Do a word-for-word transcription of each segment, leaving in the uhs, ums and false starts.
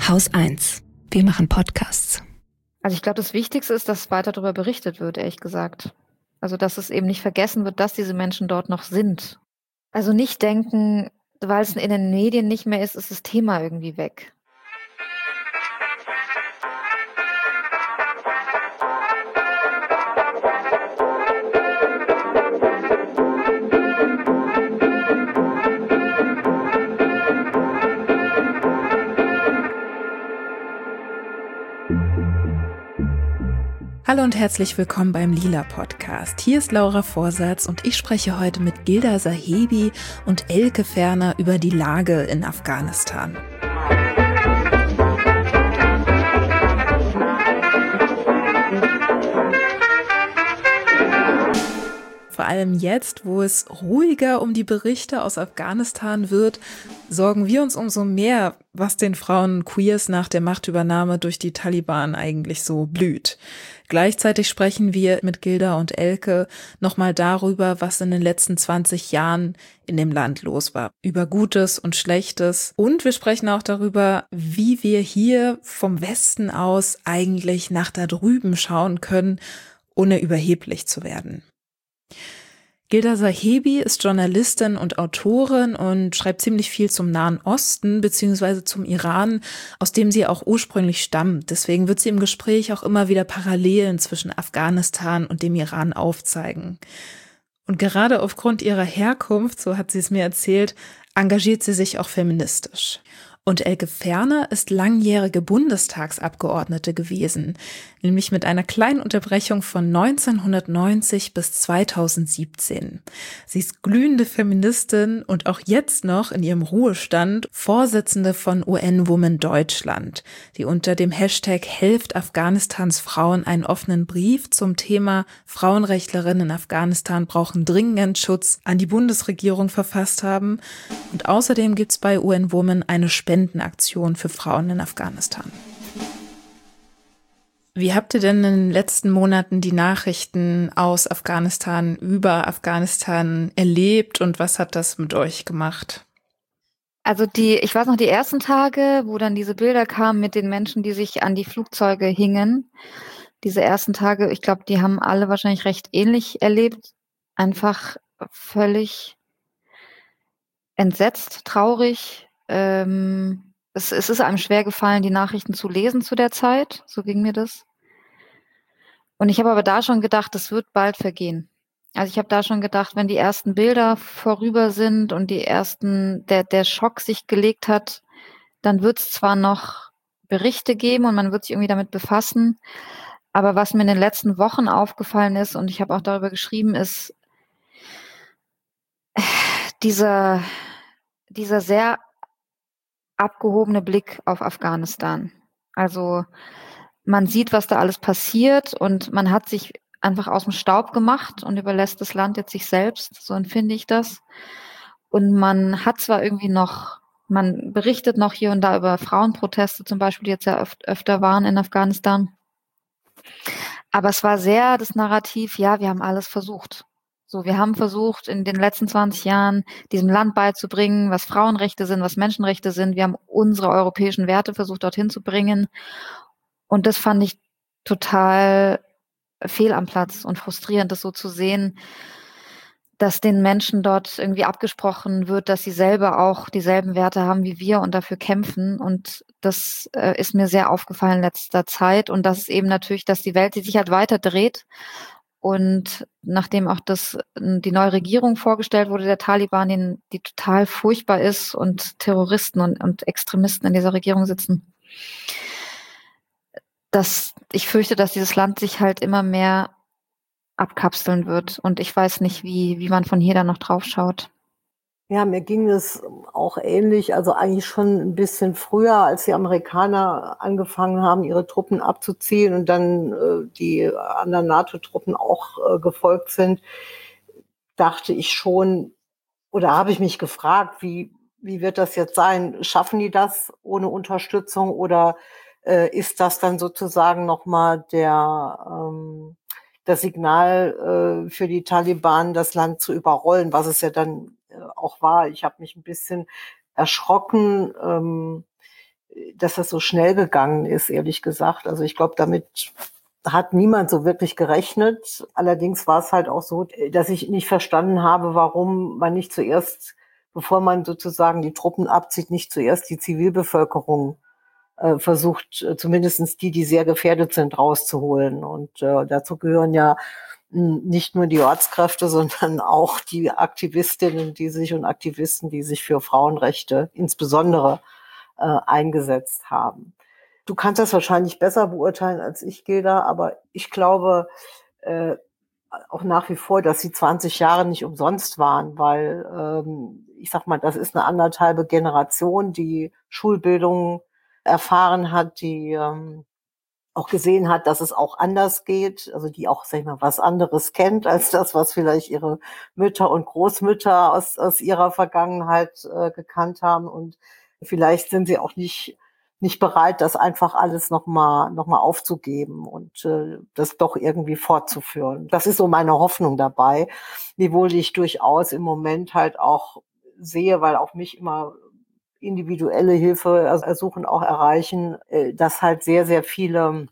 Haus eins. Wir machen Podcasts. Also ich glaube, das Wichtigste ist, dass weiter darüber berichtet wird, ehrlich gesagt. Also dass es eben nicht vergessen wird, dass diese Menschen dort noch sind. Also nicht denken, weil es in den Medien nicht mehr ist, ist das Thema irgendwie weg. Hallo und herzlich willkommen beim Lila Podcast. Hier ist Laura Vorsatz und ich spreche heute mit Gilda Sahebi und Elke Ferner über die Lage in Afghanistan. Vor allem jetzt, wo es ruhiger um die Berichte aus Afghanistan wird, sorgen wir uns umso mehr, was den Frauen Queers nach der Machtübernahme durch die Taliban eigentlich so blüht. Gleichzeitig sprechen wir mit Gilda und Elke nochmal darüber, was in den letzten zwanzig Jahren in dem Land los war. Über Gutes und Schlechtes. Und wir sprechen auch darüber, wie wir hier vom Westen aus eigentlich nach da drüben schauen können, ohne überheblich zu werden. Gilda Sahebi ist Journalistin und Autorin und schreibt ziemlich viel zum Nahen Osten bzw. zum Iran, aus dem sie auch ursprünglich stammt. Deswegen wird sie im Gespräch auch immer wieder Parallelen zwischen Afghanistan und dem Iran aufzeigen. Und gerade aufgrund ihrer Herkunft, so hat sie es mir erzählt, engagiert sie sich auch feministisch. Und Elke Ferner ist langjährige Bundestagsabgeordnete gewesen, nämlich mit einer kleinen Unterbrechung von neunzehnhundertneunzig bis zweitausendsiebzehn. Sie ist glühende Feministin und auch jetzt noch in ihrem Ruhestand Vorsitzende von U N Women Deutschland, die unter dem Hashtag Helft Afghanistans Frauen einen offenen Brief zum Thema Frauenrechtlerinnen in Afghanistan brauchen dringend Schutz an die Bundesregierung verfasst haben. Und außerdem gibt es bei U N Women eine Spendenaktion für Frauen in Afghanistan. Wie habt ihr denn in den letzten Monaten die Nachrichten aus Afghanistan über Afghanistan erlebt und was hat das mit euch gemacht? Also die, ich weiß noch, die ersten Tage, wo dann diese Bilder kamen mit den Menschen, die sich an die Flugzeuge hingen. Diese ersten Tage, ich glaube, die haben alle wahrscheinlich recht ähnlich erlebt. Einfach völlig entsetzt, traurig. Ähm, es, es ist einem schwer gefallen, die Nachrichten zu lesen zu der Zeit. So ging mir das. Und ich habe aber da schon gedacht, das wird bald vergehen. Also ich habe da schon gedacht, wenn die ersten Bilder vorüber sind und die ersten, der, der Schock sich gelegt hat, dann wird es zwar noch Berichte geben und man wird sich irgendwie damit befassen. Aber was mir in den letzten Wochen aufgefallen ist, und ich habe auch darüber geschrieben, ist dieser, dieser sehr abgehobene Blick auf Afghanistan. Also man sieht, was da alles passiert und man hat sich einfach aus dem Staub gemacht und überlässt das Land jetzt sich selbst, so empfinde ich das. Und man hat zwar irgendwie noch, man berichtet noch hier und da über Frauenproteste zum Beispiel, die jetzt ja öf- öfter waren in Afghanistan. Aber es war sehr das Narrativ, ja, wir haben alles versucht. So, wir haben versucht, in den letzten zwanzig Jahren diesem Land beizubringen, was Frauenrechte sind, was Menschenrechte sind. Wir haben unsere europäischen Werte versucht, dorthin zu bringen. Und das fand ich total fehl am Platz und frustrierend, das so zu sehen, dass den Menschen dort irgendwie abgesprochen wird, dass sie selber auch dieselben Werte haben wie wir und dafür kämpfen. Und das äh, ist mir sehr aufgefallen in letzter Zeit. Und das ist eben natürlich, dass die Welt die sich halt weiter dreht. Und nachdem auch das, die neue Regierung vorgestellt wurde, der Taliban, die, die total furchtbar ist und Terroristen und, und Extremisten in dieser Regierung sitzen, dass ich fürchte, dass dieses Land sich halt immer mehr abkapseln wird. Und ich weiß nicht, wie, wie man von hier dann noch drauf schaut. Ja, mir ging es auch ähnlich, also eigentlich schon ein bisschen früher, als die Amerikaner angefangen haben, ihre Truppen abzuziehen und dann äh, die anderen NATO-Truppen auch äh, gefolgt sind, dachte ich schon, oder habe ich mich gefragt, wie, wie wird das jetzt sein? Schaffen die das ohne Unterstützung oder äh, ist das dann sozusagen nochmal der, ähm, das Signal äh, für die Taliban, das Land zu überrollen, was es ja dann äh, auch war. Ich habe mich ein bisschen erschrocken, ähm, dass das so schnell gegangen ist, ehrlich gesagt. Also ich glaube, damit hat niemand so wirklich gerechnet. Allerdings war es halt auch so, dass ich nicht verstanden habe, warum man nicht zuerst, bevor man sozusagen die Truppen abzieht, nicht zuerst die Zivilbevölkerung äh, versucht, äh, zumindest die, die sehr gefährdet sind, rauszuholen. Und äh, dazu gehören ja mh, nicht nur die Ortskräfte, sondern auch die Aktivistinnen, die sich und Aktivisten, die sich für Frauenrechte insbesondere äh, eingesetzt haben. Du kannst das wahrscheinlich besser beurteilen als ich, Gilda, aber ich glaube äh, auch nach wie vor, dass die zwanzig Jahre nicht umsonst waren, weil ähm, ich sag mal, das ist eine anderthalbe Generation, die Schulbildung erfahren hat, die ähm, auch gesehen hat, dass es auch anders geht, also die auch, sag ich mal, was anderes kennt als das, was vielleicht ihre Mütter und Großmütter aus, aus ihrer Vergangenheit äh, gekannt haben. Und vielleicht sind sie auch nicht nicht bereit, das einfach alles nochmal noch mal aufzugeben und äh, das doch irgendwie fortzuführen. Das ist so meine Hoffnung dabei, wiewohl ich durchaus im Moment halt auch sehe, weil auch mich immer individuelle Hilfe ersuchen auch erreichen, äh, dass halt sehr, sehr viele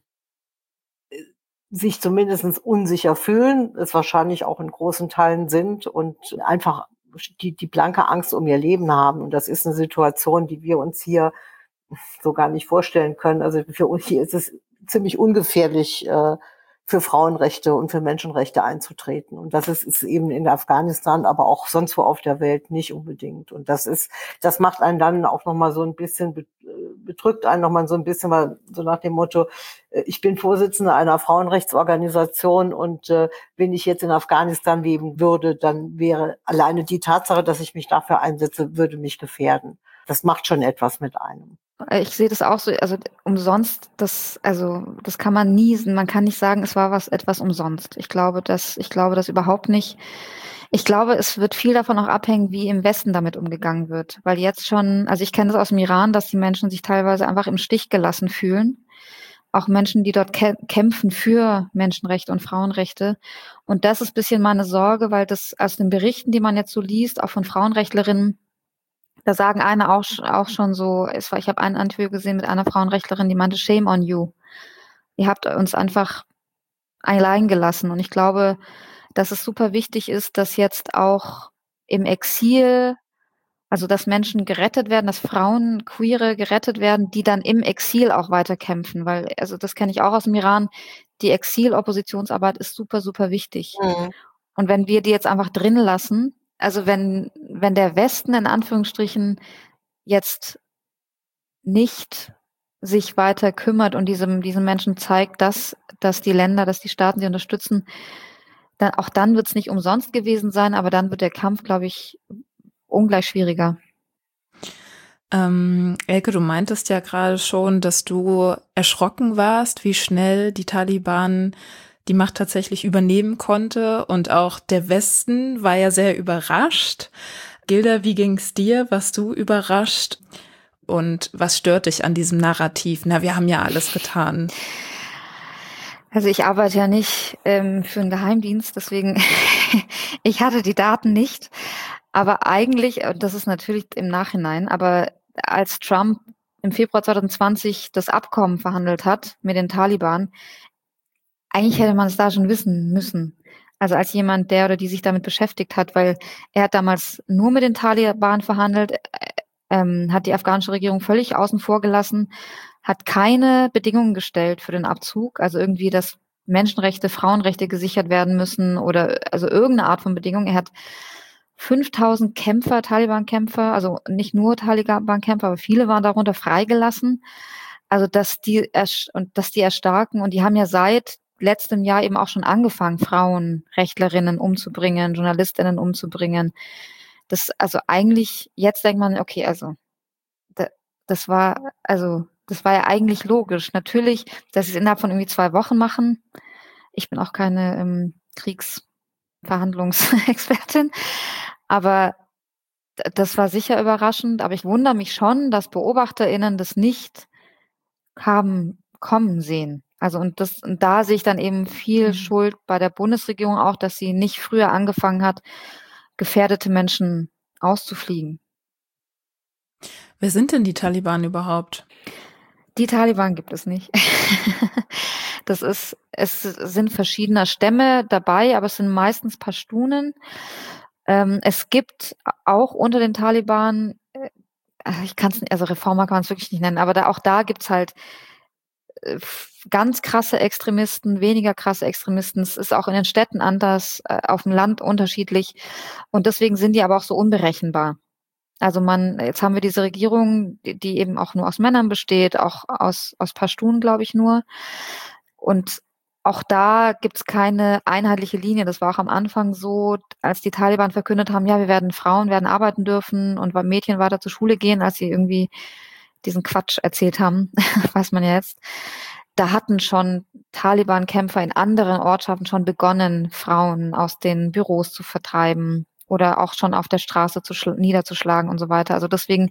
äh, sich zumindest unsicher fühlen, es wahrscheinlich auch in großen Teilen sind und einfach die, die blanke Angst um ihr Leben haben. Und das ist eine Situation, die wir uns hier so gar nicht vorstellen können. Also für uns hier ist es ziemlich ungefährlich, äh, für Frauenrechte und für Menschenrechte einzutreten. Und das ist, ist eben in Afghanistan, aber auch sonst wo auf der Welt nicht unbedingt. Und das ist, das macht einen dann auch nochmal so ein bisschen, bedrückt einen nochmal so ein bisschen, weil so nach dem Motto, ich bin Vorsitzende einer Frauenrechtsorganisation und äh, wenn ich jetzt in Afghanistan leben würde, dann wäre alleine die Tatsache, dass ich mich dafür einsetze, würde mich gefährden. Das macht schon etwas mit einem. Ich sehe das auch so, also umsonst, das, also das kann man nie, man kann nicht sagen, es war was etwas umsonst. Ich glaube, dass, ich glaube das überhaupt nicht. Ich glaube, es wird viel davon auch abhängen, wie im Westen damit umgegangen wird. Weil jetzt schon, also ich kenne das aus dem Iran, dass die Menschen sich teilweise einfach im Stich gelassen fühlen. Auch Menschen, die dort kä- kämpfen für Menschenrechte und Frauenrechte. Und das ist ein bisschen meine Sorge, weil das aus den Berichten, die man jetzt so liest, auch von Frauenrechtlerinnen, da sagen eine auch, auch schon so, es war, ich habe ein Interview gesehen mit einer Frauenrechtlerin, die meinte, shame on you. Ihr habt uns einfach allein gelassen. Und ich glaube, dass es super wichtig ist, dass jetzt auch im Exil, also dass Menschen gerettet werden, dass Frauen, Queere gerettet werden, die dann im Exil auch weiterkämpfen. Weil, also das kenne ich auch aus dem Iran, die Exil-Oppositionsarbeit ist super, super wichtig. Mhm. Und wenn wir die jetzt einfach drin lassen, also wenn, wenn der Westen in Anführungsstrichen jetzt nicht sich weiter kümmert und diesem, diesem Menschen zeigt, dass, dass die Länder, dass die Staaten sie unterstützen, dann, auch dann wird es nicht umsonst gewesen sein, aber dann wird der Kampf, glaube ich, ungleich schwieriger. Ähm, Elke, du meintest ja gerade schon, dass du erschrocken warst, wie schnell die Taliban die Macht tatsächlich übernehmen konnte, und auch der Westen war ja sehr überrascht. Gilda, wie ging's dir? Warst du überrascht? Und was stört dich an diesem Narrativ? Na, wir haben ja alles getan. Also ich arbeite ja nicht ähm, für einen Geheimdienst, deswegen ich hatte die Daten nicht. Aber eigentlich, das ist natürlich im Nachhinein, aber als Trump im Februar zwanzig zwanzig das Abkommen verhandelt hat mit den Taliban, eigentlich hätte man es da schon wissen müssen. Also als jemand, der oder die sich damit beschäftigt hat, weil er hat damals nur mit den Taliban verhandelt, ähm, hat die afghanische Regierung völlig außen vor gelassen, hat keine Bedingungen gestellt für den Abzug, also irgendwie, dass Menschenrechte, Frauenrechte gesichert werden müssen oder also irgendeine Art von Bedingung. Er hat fünftausend Kämpfer, Taliban-Kämpfer, also nicht nur Taliban-Kämpfer, aber viele waren darunter freigelassen. Also dass die und dass die erstarken, und die haben ja seit letztem Jahr eben auch schon angefangen, Frauenrechtlerinnen umzubringen, Journalistinnen umzubringen. Das, also eigentlich, jetzt denkt man, okay, also das war, also das war ja eigentlich logisch. Natürlich, dass sie es innerhalb von irgendwie zwei Wochen machen. Ich bin auch keine ähm, Kriegsverhandlungsexpertin, aber das war sicher überraschend. Aber ich wundere mich schon, dass BeobachterInnen das nicht haben kommen sehen. Also und das, und da sehe ich dann eben viel mhm. Schuld bei der Bundesregierung auch, dass sie nicht früher angefangen hat, gefährdete Menschen auszufliegen. Wer sind denn die Taliban überhaupt? Die Taliban gibt es nicht. Das ist, es sind verschiedene Stämme dabei, aber es sind meistens Pashtunen. Ähm, es gibt auch unter den Taliban, äh, ich kann es, also Reformer kann man es wirklich nicht nennen, aber da, auch da gibt's halt äh, ganz krasse Extremisten, weniger krasse Extremisten. Es ist auch in den Städten anders, äh, auf dem Land unterschiedlich. Und deswegen sind die aber auch so unberechenbar. Also man, jetzt haben wir diese Regierung, die, die eben auch nur aus Männern besteht, auch aus, aus Pashtun, glaube ich, nur. Und auch da gibt's keine einheitliche Linie. Das war auch am Anfang so, als die Taliban verkündet haben, ja, wir werden Frauen werden arbeiten dürfen und Mädchen weiter zur Schule gehen, als sie irgendwie diesen Quatsch erzählt haben, weiß man ja jetzt. Da hatten schon Taliban-Kämpfer in anderen Ortschaften schon begonnen, Frauen aus den Büros zu vertreiben oder auch schon auf der Straße zu schl- niederzuschlagen und so weiter. Also deswegen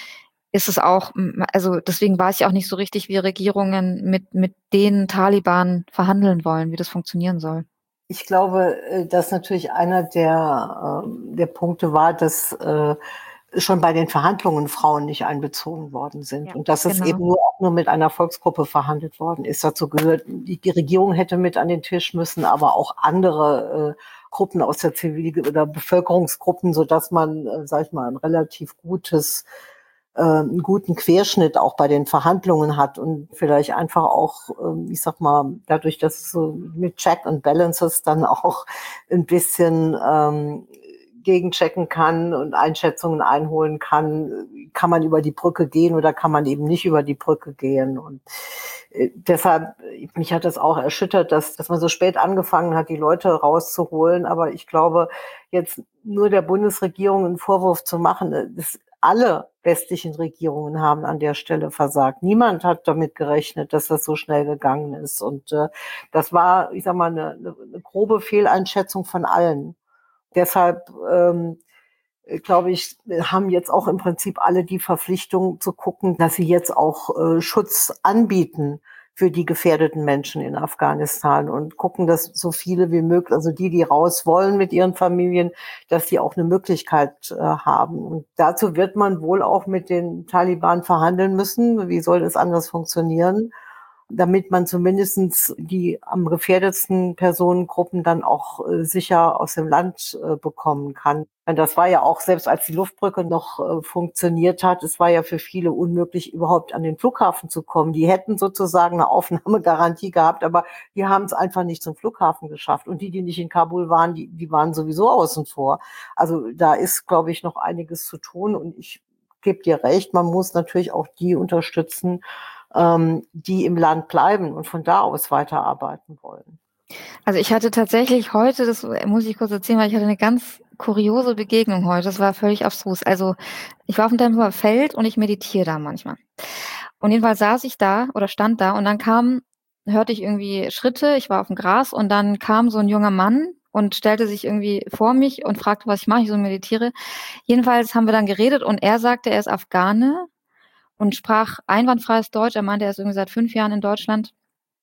ist es auch, also deswegen weiß ich auch nicht so richtig, wie Regierungen mit, mit den Taliban verhandeln wollen, wie das funktionieren soll. Ich glaube, äh, dass natürlich einer der, ähm, der Punkte war, dass äh, schon bei den Verhandlungen Frauen nicht einbezogen worden sind Ja, und dass es genau. eben nur, auch nur mit einer Volksgruppe verhandelt worden ist. Dazu gehört, die, die Regierung hätte mit an den Tisch müssen, aber auch andere äh, Gruppen aus der Zivil- oder Bevölkerungsgruppen, sodass man, äh, sag ich mal, ein relativ gutes äh, einen guten Querschnitt auch bei den Verhandlungen hat und vielleicht einfach auch, ähm, ich sag mal, dadurch, dass es so mit Check and Balances dann auch ein bisschen ähm, gegenchecken kann und Einschätzungen einholen kann, kann man über die Brücke gehen oder kann man eben nicht über die Brücke gehen. Und äh, deshalb, mich hat das auch erschüttert, dass, dass man so spät angefangen hat, die Leute rauszuholen. Aber ich glaube, jetzt nur der Bundesregierung einen Vorwurf zu machen, das alle westlichen Regierungen haben an der Stelle versagt. Niemand hat damit gerechnet, dass das so schnell gegangen ist. Und äh, das war, ich sag mal, eine, eine grobe Fehleinschätzung von allen. Deshalb ähm, glaube ich, haben jetzt auch im Prinzip alle die Verpflichtung zu gucken, dass sie jetzt auch äh, Schutz anbieten für die gefährdeten Menschen in Afghanistan und gucken, dass so viele wie möglich, also die, die raus wollen mit ihren Familien, dass die auch eine Möglichkeit äh, haben. Und dazu wird man wohl auch mit den Taliban verhandeln müssen. Wie soll das anders funktionieren? Damit man zumindestens die am gefährdetsten Personengruppen dann auch äh, sicher aus dem Land äh, bekommen kann. Und das war ja auch, selbst als die Luftbrücke noch äh, funktioniert hat, es war ja für viele unmöglich, überhaupt an den Flughafen zu kommen. Die hätten sozusagen eine Aufnahmegarantie gehabt, aber die haben es einfach nicht zum Flughafen geschafft. Und die, die nicht in Kabul waren, die, die waren sowieso außen vor. Also da ist, glaube ich, noch einiges zu tun. Und ich gebe dir recht, man muss natürlich auch die unterstützen, ähm, die im Land bleiben und von da aus weiterarbeiten wollen. Also ich hatte tatsächlich heute, das muss ich kurz erzählen, weil ich hatte eine ganz kuriose Begegnung heute. Das war völlig abstrus. Also ich war auf dem Tempelhofer Feld und ich meditiere da manchmal. Und jedenfalls saß ich da oder stand da und dann kam, hörte ich irgendwie Schritte, ich war auf dem Gras und dann kam so ein junger Mann und stellte sich irgendwie vor mich und fragte, was ich mache, ich so meditiere. Jedenfalls haben wir dann geredet und er sagte, er ist Afghane und sprach einwandfreies Deutsch. Er meinte, er ist irgendwie seit fünf Jahren in Deutschland.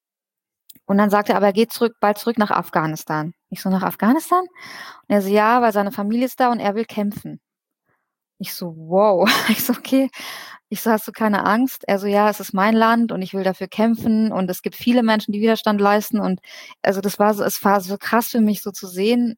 Und dann sagte er, aber er geht zurück, bald zurück nach Afghanistan. Ich so, nach Afghanistan? Und er so, ja, weil seine Familie ist da und er will kämpfen. Ich so, wow. Ich so, okay. Ich so, hast du keine Angst? Er so, ja, es ist mein Land und ich will dafür kämpfen und es gibt viele Menschen, die Widerstand leisten und also das war so, es war so krass für mich so zu sehen,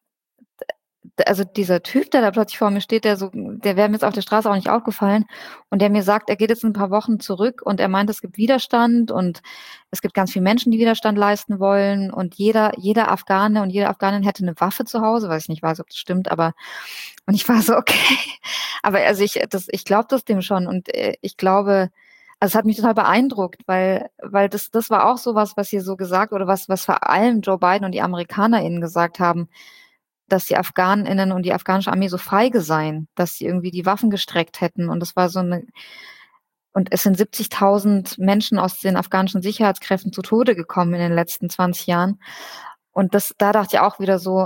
also dieser Typ, der da plötzlich vor mir steht, der so, der wäre mir jetzt auf der Straße auch nicht aufgefallen und der mir sagt, er geht jetzt in ein paar Wochen zurück und er meint, es gibt Widerstand und es gibt ganz viele Menschen, die Widerstand leisten wollen und jeder, jeder Afghane und jede Afghanin hätte eine Waffe zu Hause, weiß ich nicht weiß, ob das stimmt, aber und ich war so, okay, aber also ich, das, ich glaube das dem schon und äh, ich glaube, also es hat mich total beeindruckt, weil, weil das, das war auch so was, was hier so gesagt oder was, was vor allem Joe Biden und die AmerikanerInnen gesagt haben, dass die AfghanInnen und die afghanische Armee so feige seien, dass sie irgendwie die Waffen gestreckt hätten. Und das war so eine, und es sind siebzigtausend Menschen aus den afghanischen Sicherheitskräften zu Tode gekommen in den letzten zwanzig Jahren. Und das, da dachte ich auch wieder so,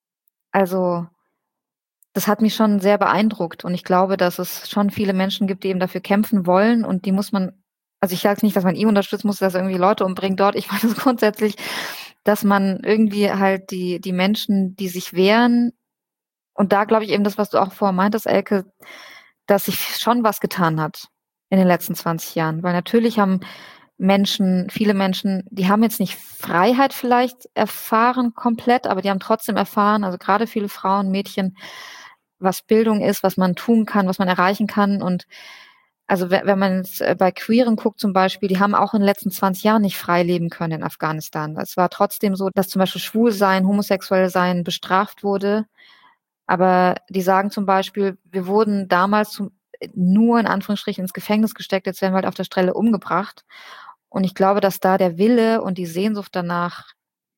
also, das hat mich schon sehr beeindruckt. Und ich glaube, dass es schon viele Menschen gibt, die eben dafür kämpfen wollen. Und die muss man, also ich sage nicht, dass man ihn unterstützen muss, dass er irgendwie Leute umbringt dort. Ich meine das grundsätzlich, dass man irgendwie halt die, die Menschen, die sich wehren, und da glaube ich eben das, was du auch vorher meintest, Elke, dass sich schon was getan hat. in den letzten zwanzig Jahren. Weil natürlich haben Menschen, viele Menschen, die haben jetzt nicht Freiheit vielleicht erfahren komplett, aber die haben trotzdem erfahren, also gerade viele Frauen, Mädchen, was Bildung ist, was man tun kann, was man erreichen kann. Und also wenn man jetzt bei Queeren guckt zum Beispiel, die haben auch in den letzten zwanzig Jahren nicht frei leben können in Afghanistan. Es war trotzdem so, dass zum Beispiel Schwulsein, homosexuell sein bestraft wurde. Aber die sagen zum Beispiel, wir wurden damals zum, nur in Anführungsstrichen ins Gefängnis gesteckt, jetzt werden wir halt auf der Stelle umgebracht. Und ich glaube, dass da der Wille und die Sehnsucht danach,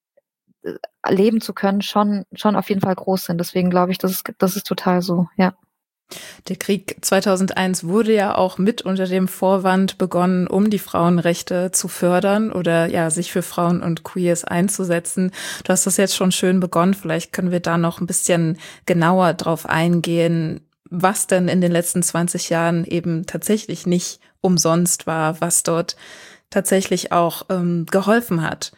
leben zu können, schon, schon auf jeden Fall groß sind. Deswegen glaube ich, das ist, das ist total so, ja. Der Krieg zweitausendeins wurde ja auch mit unter dem Vorwand begonnen, um die Frauenrechte zu fördern oder ja, sich für Frauen und Queers einzusetzen. Du hast das jetzt schon schön begonnen. Vielleicht können wir da noch ein bisschen genauer drauf eingehen, was denn in den letzten zwanzig Jahren eben tatsächlich nicht umsonst war, was dort tatsächlich auch ähm, geholfen hat.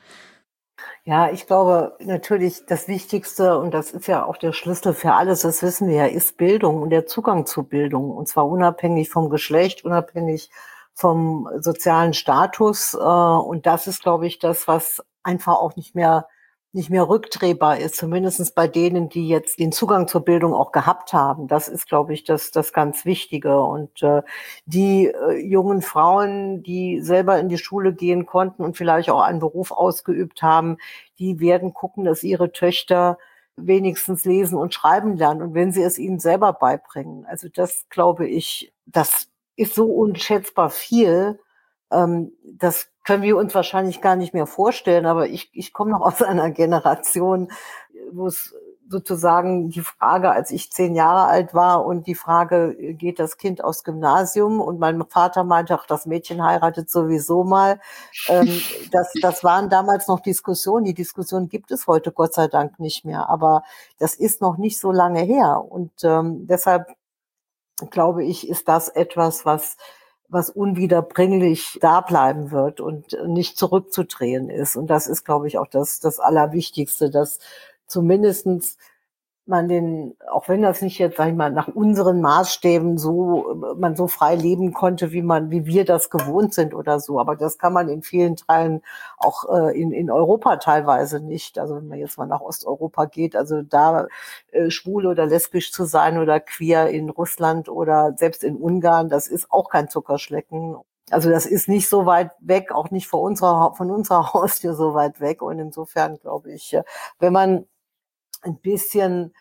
Ja, ich glaube natürlich, das Wichtigste, und das ist ja auch der Schlüssel für alles, das wissen wir ja, ist Bildung und der Zugang zu Bildung. Und zwar unabhängig vom Geschlecht, unabhängig vom sozialen Status. Und das ist, glaube ich, das, was einfach auch nicht mehr nicht mehr rückdrehbar ist, zumindest bei denen, die jetzt den Zugang zur Bildung auch gehabt haben. Das ist, glaube ich, das, das ganz Wichtige. Und äh, die äh, jungen Frauen, die selber in die Schule gehen konnten und vielleicht auch einen Beruf ausgeübt haben, die werden gucken, dass ihre Töchter wenigstens lesen und schreiben lernen. Und wenn sie es ihnen selber beibringen. Also das, glaube ich, das ist so unschätzbar viel. Ähm, das können wir uns wahrscheinlich gar nicht mehr vorstellen, aber ich, ich komme noch aus einer Generation, wo es sozusagen die Frage, als ich zehn Jahre alt war und die Frage, geht das Kind aufs Gymnasium? Und mein Vater meinte, ach, das Mädchen heiratet sowieso mal. Ähm, das, das waren damals noch Diskussionen. Die Diskussion gibt es heute Gott sei Dank nicht mehr, aber das ist noch nicht so lange her. Und ähm, deshalb glaube ich, ist das etwas, was was unwiederbringlich da bleiben wird und nicht zurückzudrehen ist. Und das ist, glaube ich, auch das, das Allerwichtigste, dass zumindestens man den, auch wenn das nicht jetzt, sag ich mal, nach unseren Maßstäben so, man so frei leben konnte, wie man, wie wir das gewohnt sind oder so. Aber das kann man in vielen Teilen auch äh, in, in Europa teilweise nicht. Also wenn man jetzt mal nach Osteuropa geht, also da äh, schwul oder lesbisch zu sein oder queer in Russland oder selbst in Ungarn, das ist auch kein Zuckerschlecken. Also das ist nicht so weit weg, auch nicht von unserer, von unserer Haustür so weit weg. Und insofern glaube ich, wenn man ein bisschen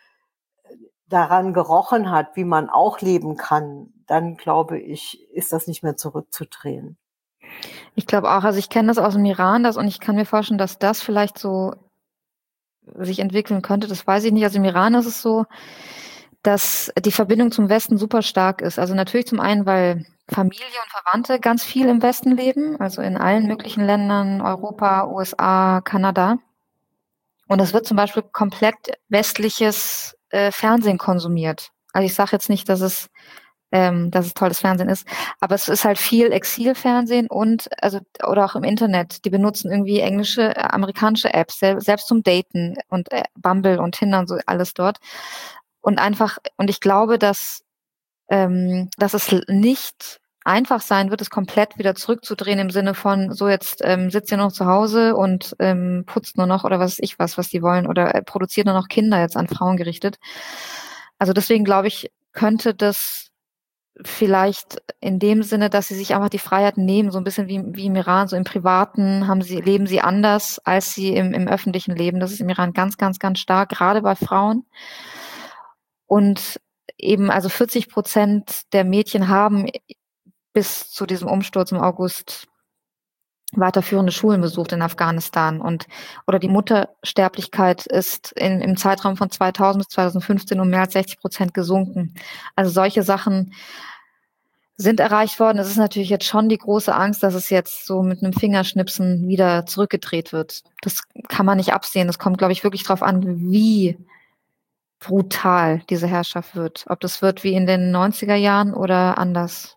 daran gerochen hat, wie man auch leben kann, dann glaube ich, ist das nicht mehr zurückzudrehen. Ich glaube auch, also ich kenne das aus dem Iran, das, und ich kann mir vorstellen, dass das vielleicht so sich entwickeln könnte, das weiß ich nicht. Also im Iran ist es so, dass die Verbindung zum Westen super stark ist. Also natürlich zum einen, weil Familie und Verwandte ganz viel im Westen leben, also in allen möglichen Ländern, Europa, U S A, Kanada. Und es wird zum Beispiel komplett westliches äh, Fernsehen konsumiert. Also ich sage jetzt nicht, dass es, ähm, dass es tolles Fernsehen ist, aber es ist halt viel Exilfernsehen und also oder auch im Internet. Die benutzen irgendwie englische, äh, amerikanische Apps, sel- selbst zum Daten und äh, Bumble und Tinder und so alles dort. Und einfach, und ich glaube, dass, ähm, dass es nicht einfach sein wird, es komplett wieder zurückzudrehen im Sinne von, so jetzt ähm, sitzt ihr noch zu Hause und ähm, putzt nur noch oder was weiß ich was, was die wollen oder äh, produziert nur noch Kinder jetzt an Frauen gerichtet. Also deswegen glaube ich, könnte das vielleicht in dem Sinne, dass sie sich einfach die Freiheit nehmen, so ein bisschen wie, wie im Iran, so im Privaten haben sie, leben sie anders, als sie im, im öffentlichen leben. Das ist im Iran ganz, ganz, ganz stark, gerade bei Frauen. Und eben, also vierzig Prozent der Mädchen haben bis zu diesem Umsturz im August weiterführende Schulen besucht in Afghanistan und oder die Muttersterblichkeit ist in, im Zeitraum von zweitausend bis zweitausendfünfzehn um mehr als sechzig Prozent gesunken. Also solche Sachen sind erreicht worden. Es ist natürlich jetzt schon die große Angst, dass es jetzt so mit einem Fingerschnipsen wieder zurückgedreht wird. Das kann man nicht absehen. Das kommt, glaube ich, wirklich darauf an, wie brutal diese Herrschaft wird. Ob das wird wie in den neunziger Jahren oder anders.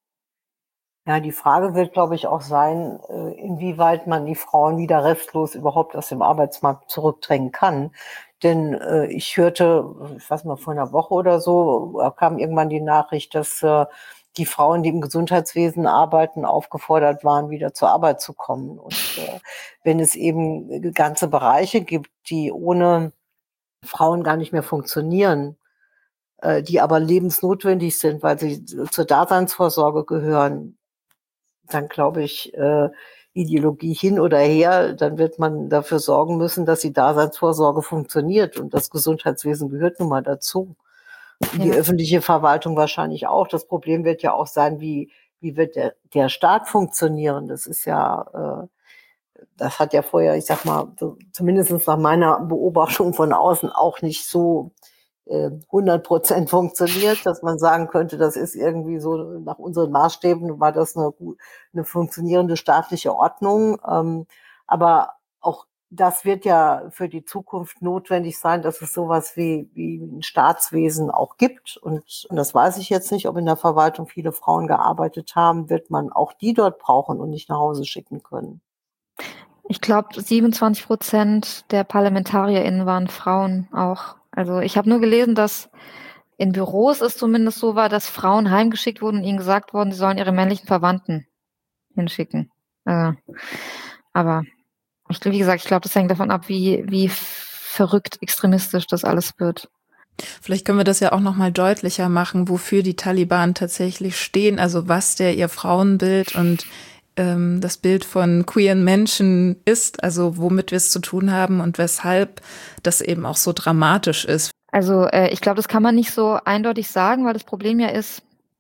Ja, die Frage wird, glaube ich, auch sein, inwieweit man die Frauen wieder restlos überhaupt aus dem Arbeitsmarkt zurückdrängen kann. Denn äh, ich hörte, ich weiß mal, vor einer Woche oder so, kam irgendwann die Nachricht, dass äh, die Frauen, die im Gesundheitswesen arbeiten, aufgefordert waren, wieder zur Arbeit zu kommen. Und äh, wenn es eben ganze Bereiche gibt, die ohne Frauen gar nicht mehr funktionieren, äh, die aber lebensnotwendig sind, weil sie zur Daseinsvorsorge gehören, dann glaube ich, äh, Ideologie hin oder her, dann wird man dafür sorgen müssen, dass die Daseinsvorsorge funktioniert. Und das Gesundheitswesen gehört nun mal dazu. Und die Ja. öffentliche Verwaltung wahrscheinlich auch. Das Problem wird ja auch sein, wie, wie wird der, der Staat funktionieren? Das ist ja, äh, das hat ja vorher, ich sag mal, so, zumindest nach meiner Beobachtung von außen auch nicht so äh, hundert Prozent funktioniert, dass man sagen könnte, das ist irgendwie so, nach unseren Maßstäben war das eine, eine funktionierende staatliche Ordnung. Ähm, aber auch das wird ja für die Zukunft notwendig sein, dass es sowas wie, wie ein Staatswesen auch gibt. Und, und das weiß ich jetzt nicht, ob in der Verwaltung viele Frauen gearbeitet haben, wird man auch die dort brauchen und nicht nach Hause schicken können. Ich glaube, siebenundzwanzig Prozent der ParlamentarierInnen waren Frauen auch. Also ich habe nur gelesen, dass in Büros es zumindest so war, dass Frauen heimgeschickt wurden und ihnen gesagt worden, sie sollen ihre männlichen Verwandten hinschicken. Äh, aber ich, wie gesagt, ich glaube, das hängt davon ab, wie, wie verrückt extremistisch das alles wird. Vielleicht können wir das ja auch nochmal deutlicher machen, wofür die Taliban tatsächlich stehen, also was der ihr Frauenbild und ähm, das Bild von queeren Menschen ist, also womit wir es zu tun haben und weshalb das eben auch so dramatisch ist. Also äh, ich glaube, das kann man nicht so eindeutig sagen, weil das Problem ja ist,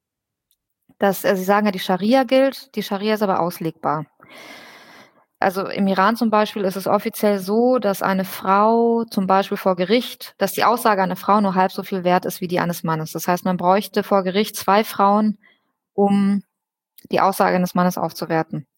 dass, äh, Sie sagen ja, die Scharia gilt, die Scharia ist aber auslegbar. Also im Iran zum Beispiel ist es offiziell so, dass eine Frau zum Beispiel vor Gericht, dass die Aussage einer Frau nur halb so viel wert ist wie die eines Mannes. Das heißt, man bräuchte vor Gericht zwei Frauen, um die Aussage eines Mannes aufzuwerten.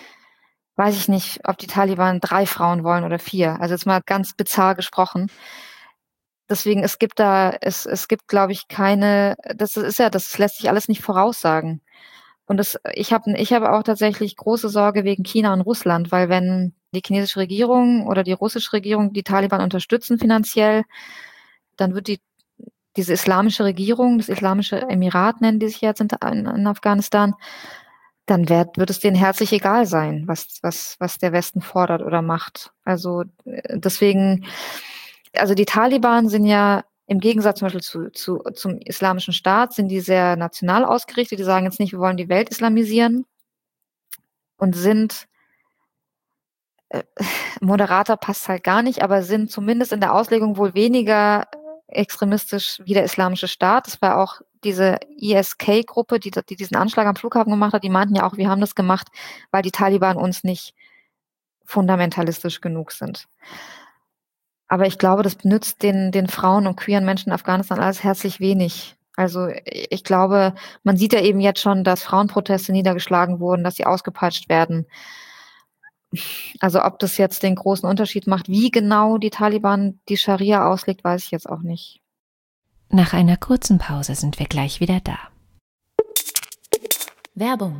Weiß ich nicht, ob die Taliban drei Frauen wollen oder vier. Also jetzt mal ganz bizarr gesprochen. Deswegen, es gibt da, es, es gibt, glaube ich, keine, das ist ja, das lässt sich alles nicht voraussagen. Und das, ich habe ich habe auch tatsächlich große Sorge wegen China und Russland, weil wenn die chinesische Regierung oder die russische Regierung die Taliban unterstützen finanziell, dann wird die diese islamische Regierung, das islamische Emirat nennen die sich jetzt in, in Afghanistan, dann wird, wird es denen herzlich egal sein, was, was, was der Westen fordert oder macht. Also deswegen, also die Taliban sind ja im Gegensatz zum Beispiel zu, zu, zum islamischen Staat, sind die sehr national ausgerichtet. Die sagen jetzt nicht, wir wollen die Welt islamisieren und sind, äh, moderater passt halt gar nicht, aber sind zumindest in der Auslegung wohl weniger extremistisch wie der islamische Staat. Das war auch diese I S K-Gruppe, die, die diesen Anschlag am Flughafen gemacht hat, die meinten ja auch, wir haben das gemacht, weil die Taliban uns nicht fundamentalistisch genug sind. Aber ich glaube, das nützt den, den Frauen und queeren Menschen in Afghanistan alles herzlich wenig. Also ich glaube, man sieht ja eben jetzt schon, dass Frauenproteste niedergeschlagen wurden, dass sie ausgepeitscht werden. Also ob das jetzt den großen Unterschied macht, wie genau die Taliban die Scharia auslegt, weiß ich jetzt auch nicht. Nach einer kurzen Pause sind wir gleich wieder da. Werbung.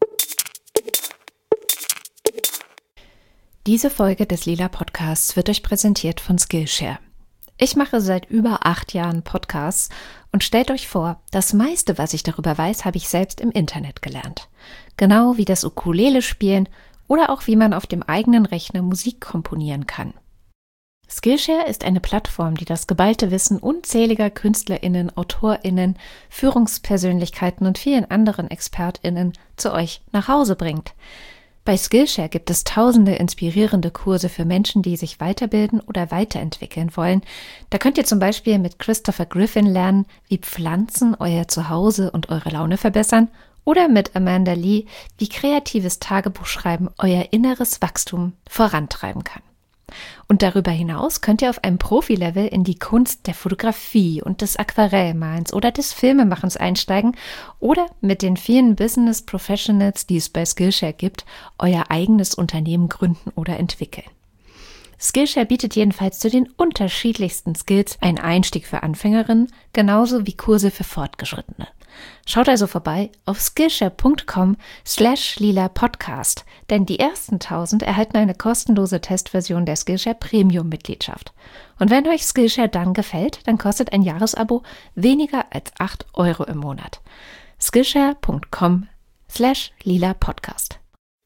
Diese Folge des Lila Podcasts wird euch präsentiert von Skillshare. Ich mache seit über acht Jahren Podcasts und stellt euch vor, das meiste, was ich darüber weiß, habe ich selbst im Internet gelernt. Genau wie das Ukulele spielen oder auch wie man auf dem eigenen Rechner Musik komponieren kann. Skillshare ist eine Plattform, die das geballte Wissen unzähliger KünstlerInnen, AutorInnen, Führungspersönlichkeiten und vielen anderen ExpertInnen zu euch nach Hause bringt. Bei Skillshare gibt es tausende inspirierende Kurse für Menschen, die sich weiterbilden oder weiterentwickeln wollen. Da könnt ihr zum Beispiel mit Christopher Griffin lernen, wie Pflanzen euer Zuhause und eure Laune verbessern, oder mit Amanda Lee, wie kreatives Tagebuchschreiben euer inneres Wachstum vorantreiben kann. Und darüber hinaus könnt ihr auf einem Profi-Level in die Kunst der Fotografie und des Aquarellmalens oder des Filmemachens einsteigen oder mit den vielen Business Professionals, die es bei Skillshare gibt, euer eigenes Unternehmen gründen oder entwickeln. Skillshare bietet jedenfalls zu den unterschiedlichsten Skills einen Einstieg für Anfängerinnen, genauso wie Kurse für Fortgeschrittene. Schaut also vorbei auf skillshare.com slash lila podcast, denn die ersten tausend erhalten eine kostenlose Testversion der Skillshare Premium-Mitgliedschaft. Und wenn euch Skillshare dann gefällt, dann kostet ein Jahresabo weniger als acht Euro im Monat. skillshare.com slash lila Podcast.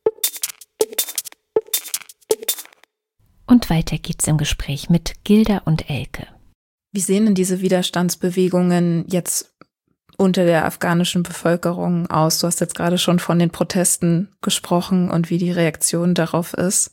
Und weiter geht's im Gespräch mit Gilda und Elke. Wie sehen denn diese Widerstandsbewegungen jetzt unter der afghanischen Bevölkerung aus? Du hast jetzt gerade schon von den Protesten gesprochen und wie die Reaktion darauf ist.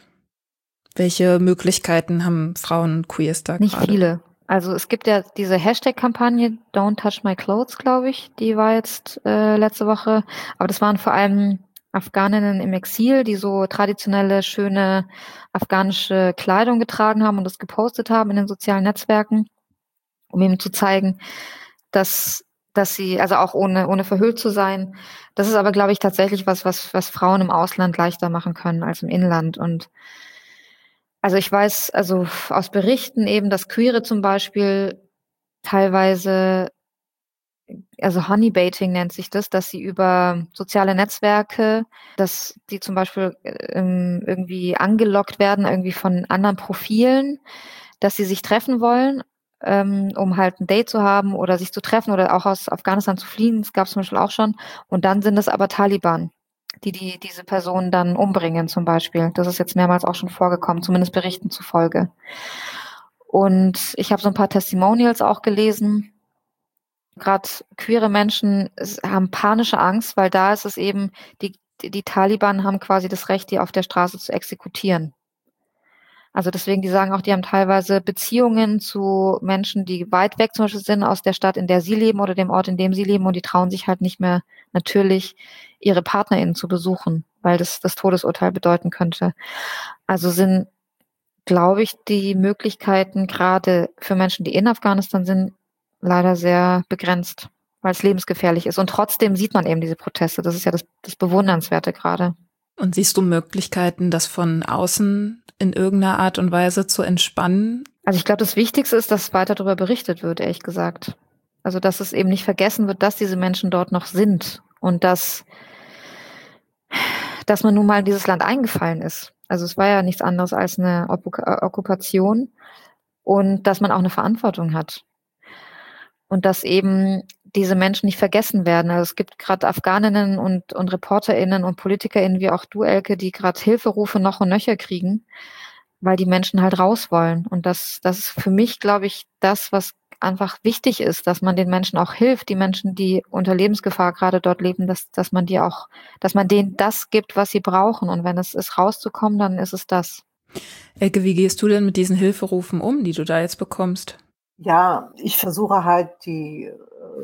Welche Möglichkeiten haben Frauen und Queers da Nicht gerade? viele. Also es gibt ja diese Hashtag-Kampagne Don't Touch My Clothes, glaube ich, die war jetzt äh, letzte Woche. Aber das waren vor allem Afghaninnen im Exil, die so traditionelle, schöne afghanische Kleidung getragen haben und das gepostet haben in den sozialen Netzwerken, um eben zu zeigen, dass dass sie, also auch ohne ohne verhüllt zu sein. Das ist aber, glaube ich, tatsächlich was, was was Frauen im Ausland leichter machen können als im Inland. Und also ich weiß, also aus Berichten eben, dass Queere zum Beispiel teilweise, also Honeybaiting nennt sich das, dass sie über soziale Netzwerke, dass die zum Beispiel ähm, irgendwie angelockt werden, irgendwie von anderen Profilen, dass sie sich treffen wollen, ähm, um halt ein Date zu haben oder sich zu treffen oder auch aus Afghanistan zu fliehen. Das gab es zum Beispiel auch schon. Und dann sind es aber Taliban, die, die diese Personen dann umbringen zum Beispiel. Das ist jetzt mehrmals auch schon vorgekommen, zumindest Berichten zufolge. Und ich habe so ein paar Testimonials auch gelesen. Gerade queere Menschen haben panische Angst, weil da ist es eben, die, die, die Taliban haben quasi das Recht, die auf der Straße zu exekutieren. Also deswegen, die sagen auch, die haben teilweise Beziehungen zu Menschen, die weit weg zum Beispiel sind aus der Stadt, in der sie leben oder dem Ort, in dem sie leben, und die trauen sich halt nicht mehr natürlich, ihre PartnerInnen zu besuchen, weil das das Todesurteil bedeuten könnte. Also sind, glaube ich, die Möglichkeiten gerade für Menschen, die in Afghanistan sind, leider sehr begrenzt, weil es lebensgefährlich ist. Und trotzdem sieht man eben diese Proteste. Das ist ja das, das Bewundernswerte gerade. Und siehst du Möglichkeiten, das von außen in irgendeiner Art und Weise zu entspannen? Also ich glaube, das Wichtigste ist, dass weiter darüber berichtet wird, ehrlich gesagt. Also dass es eben nicht vergessen wird, dass diese Menschen dort noch sind und dass, dass man nun mal in dieses Land eingefallen ist. Also es war ja nichts anderes als eine Okkupation und dass man auch eine Verantwortung hat. Und dass eben diese Menschen nicht vergessen werden. Also es gibt gerade Afghaninnen und, und ReporterInnen und PolitikerInnen wie auch du, Elke, die gerade Hilferufe noch und nöcher kriegen, weil die Menschen halt raus wollen. Und das, das ist für mich, glaube ich, das, was einfach wichtig ist, dass man den Menschen auch hilft, die Menschen, die unter Lebensgefahr gerade dort leben, dass, dass man die auch, dass man denen das gibt, was sie brauchen. Und wenn es ist, rauszukommen, dann ist es das. Elke, wie gehst du denn mit diesen Hilferufen um, die du da jetzt bekommst? Ja, ich versuche halt die äh,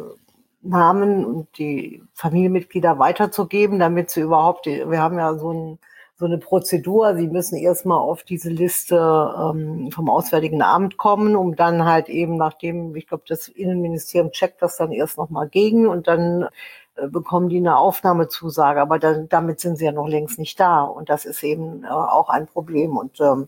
Namen und die Familienmitglieder weiterzugeben, damit sie überhaupt, die, wir haben ja so, ein, so eine Prozedur, sie müssen erstmal auf diese Liste ähm, vom Auswärtigen Amt kommen, um dann halt eben, nachdem, ich glaube, das Innenministerium checkt das dann erst nochmal gegen und dann äh, bekommen die eine Aufnahmezusage, aber dann, damit sind sie ja noch längst nicht da und das ist eben äh, auch ein Problem und ähm,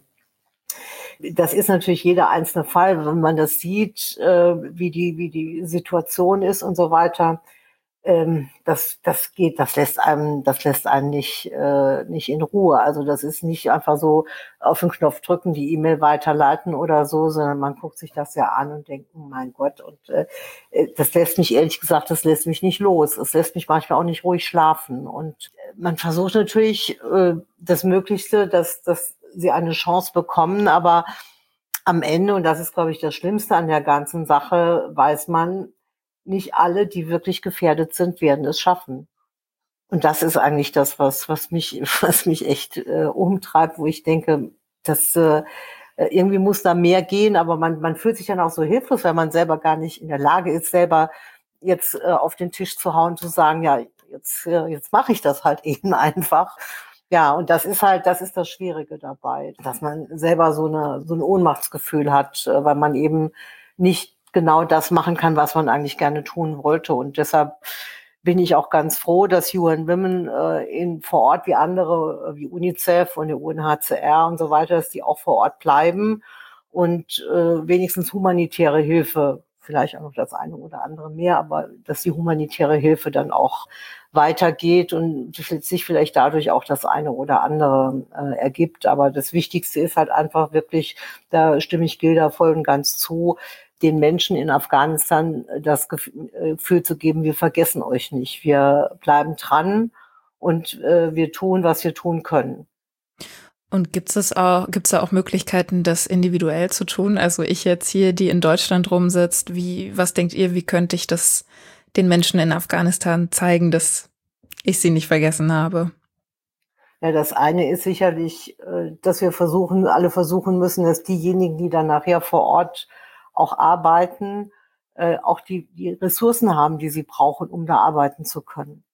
das ist natürlich jeder einzelne Fall, wenn man das sieht, äh, wie die wie die Situation ist und so weiter. Ähm, das das geht, das lässt einem das lässt einen nicht äh, nicht in Ruhe. Also das ist nicht einfach so auf den Knopf drücken, die E-Mail weiterleiten oder so, sondern man guckt sich das ja an und denkt, oh mein Gott, und äh, das lässt mich ehrlich gesagt, das lässt mich nicht los. Es lässt mich manchmal auch nicht ruhig schlafen und man versucht natürlich äh, das Möglichste, dass dass sie eine Chance bekommen, aber am Ende, und das ist, glaube ich, das Schlimmste an der ganzen Sache, weiß man, nicht alle, die wirklich gefährdet sind, werden es schaffen. Und das ist eigentlich das, was, was mich, was mich echt äh, umtreibt, wo ich denke, dass äh, irgendwie muss da mehr gehen, aber man, man fühlt sich dann auch so hilflos, weil man selber gar nicht in der Lage ist, selber jetzt äh, auf den Tisch zu hauen, zu sagen, ja, jetzt, äh, jetzt mache ich das halt eben einfach. Ja, und das ist halt, das ist das Schwierige dabei, dass man selber so eine, so ein Ohnmachtsgefühl hat, weil man eben nicht genau das machen kann, was man eigentlich gerne tun wollte. Und deshalb bin ich auch ganz froh, dass U N Women äh, in, vor Ort wie andere, wie UNICEF und der U N H C R und so weiter, dass die auch vor Ort bleiben und äh, wenigstens humanitäre Hilfe, vielleicht auch noch das eine oder andere mehr, aber dass die humanitäre Hilfe dann auch weitergeht und sich vielleicht dadurch auch das eine oder andere äh, ergibt. Aber das Wichtigste ist halt einfach wirklich, da stimme ich Gilda voll und ganz zu, den Menschen in Afghanistan das Gefühl zu geben, wir vergessen euch nicht, wir bleiben dran und äh, wir tun, was wir tun können. Und gibt es auch, gibt's da auch Möglichkeiten, das individuell zu tun? Also ich jetzt hier, die in Deutschland rumsitzt, wie, was denkt ihr, wie könnte ich das den Menschen in Afghanistan zeigen, dass ich sie nicht vergessen habe? Ja, das eine ist sicherlich, dass wir versuchen, alle versuchen müssen, dass diejenigen, die dann nachher vor Ort auch arbeiten, auch die, die Ressourcen haben, die sie brauchen, um da arbeiten zu können.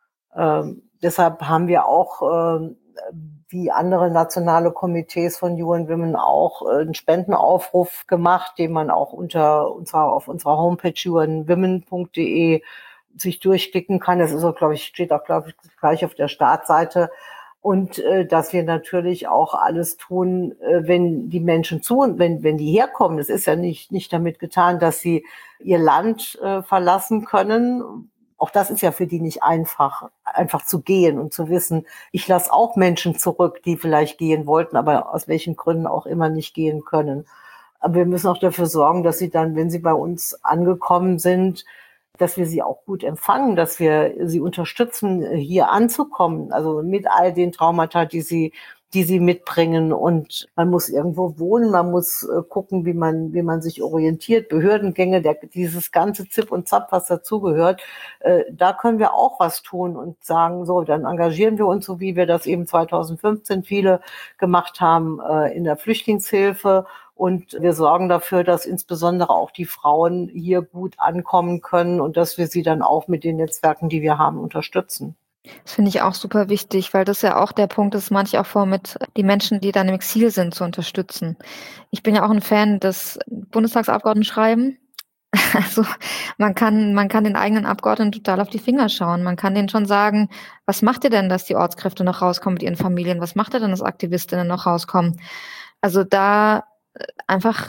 Ähm, deshalb haben wir auch, ähm, wie andere nationale Komitees von U N Women auch einen Spendenaufruf gemacht, den man auch unter unserer, auf unserer Homepage u n women punkt d e sich durchklicken kann. Das ist auch, glaube ich, steht auch, glaube ich, gleich auf der Startseite. Und äh, dass wir natürlich auch alles tun, äh, wenn die Menschen zu und wenn wenn die herkommen. Es ist ja nicht nicht damit getan, dass sie ihr Land äh, verlassen können. Auch das ist ja für die nicht einfach, einfach zu gehen und zu wissen, ich lasse auch Menschen zurück, die vielleicht gehen wollten, aber aus welchen Gründen auch immer nicht gehen können. Aber wir müssen auch dafür sorgen, dass sie dann, wenn sie bei uns angekommen sind, dass wir sie auch gut empfangen, dass wir sie unterstützen, hier anzukommen, also mit all den Traumata, die sie, die sie mitbringen. Und man muss irgendwo wohnen, man muss äh, gucken, wie man, wie man sich orientiert, Behördengänge, der, dieses ganze Zip und Zap, was dazugehört. Äh, da können wir auch was tun und sagen, so, dann engagieren wir uns, so wie wir das eben zweitausendfünfzehn viele gemacht haben, äh, in der Flüchtlingshilfe. Und wir sorgen dafür, dass insbesondere auch die Frauen hier gut ankommen können und dass wir sie dann auch mit den Netzwerken, die wir haben, unterstützen. Das finde ich auch super wichtig, weil das ja auch der Punkt ist, manche auch vor, mit die Menschen, die dann im Exil sind, zu unterstützen. Ich bin ja auch ein Fan des Bundestagsabgeordnetenschreiben. Also man kann, man kann den eigenen Abgeordneten total auf die Finger schauen. Man kann denen schon sagen, was macht ihr denn, dass die Ortskräfte noch rauskommen mit ihren Familien? Was macht ihr denn, dass Aktivistinnen noch rauskommen? Also da einfach,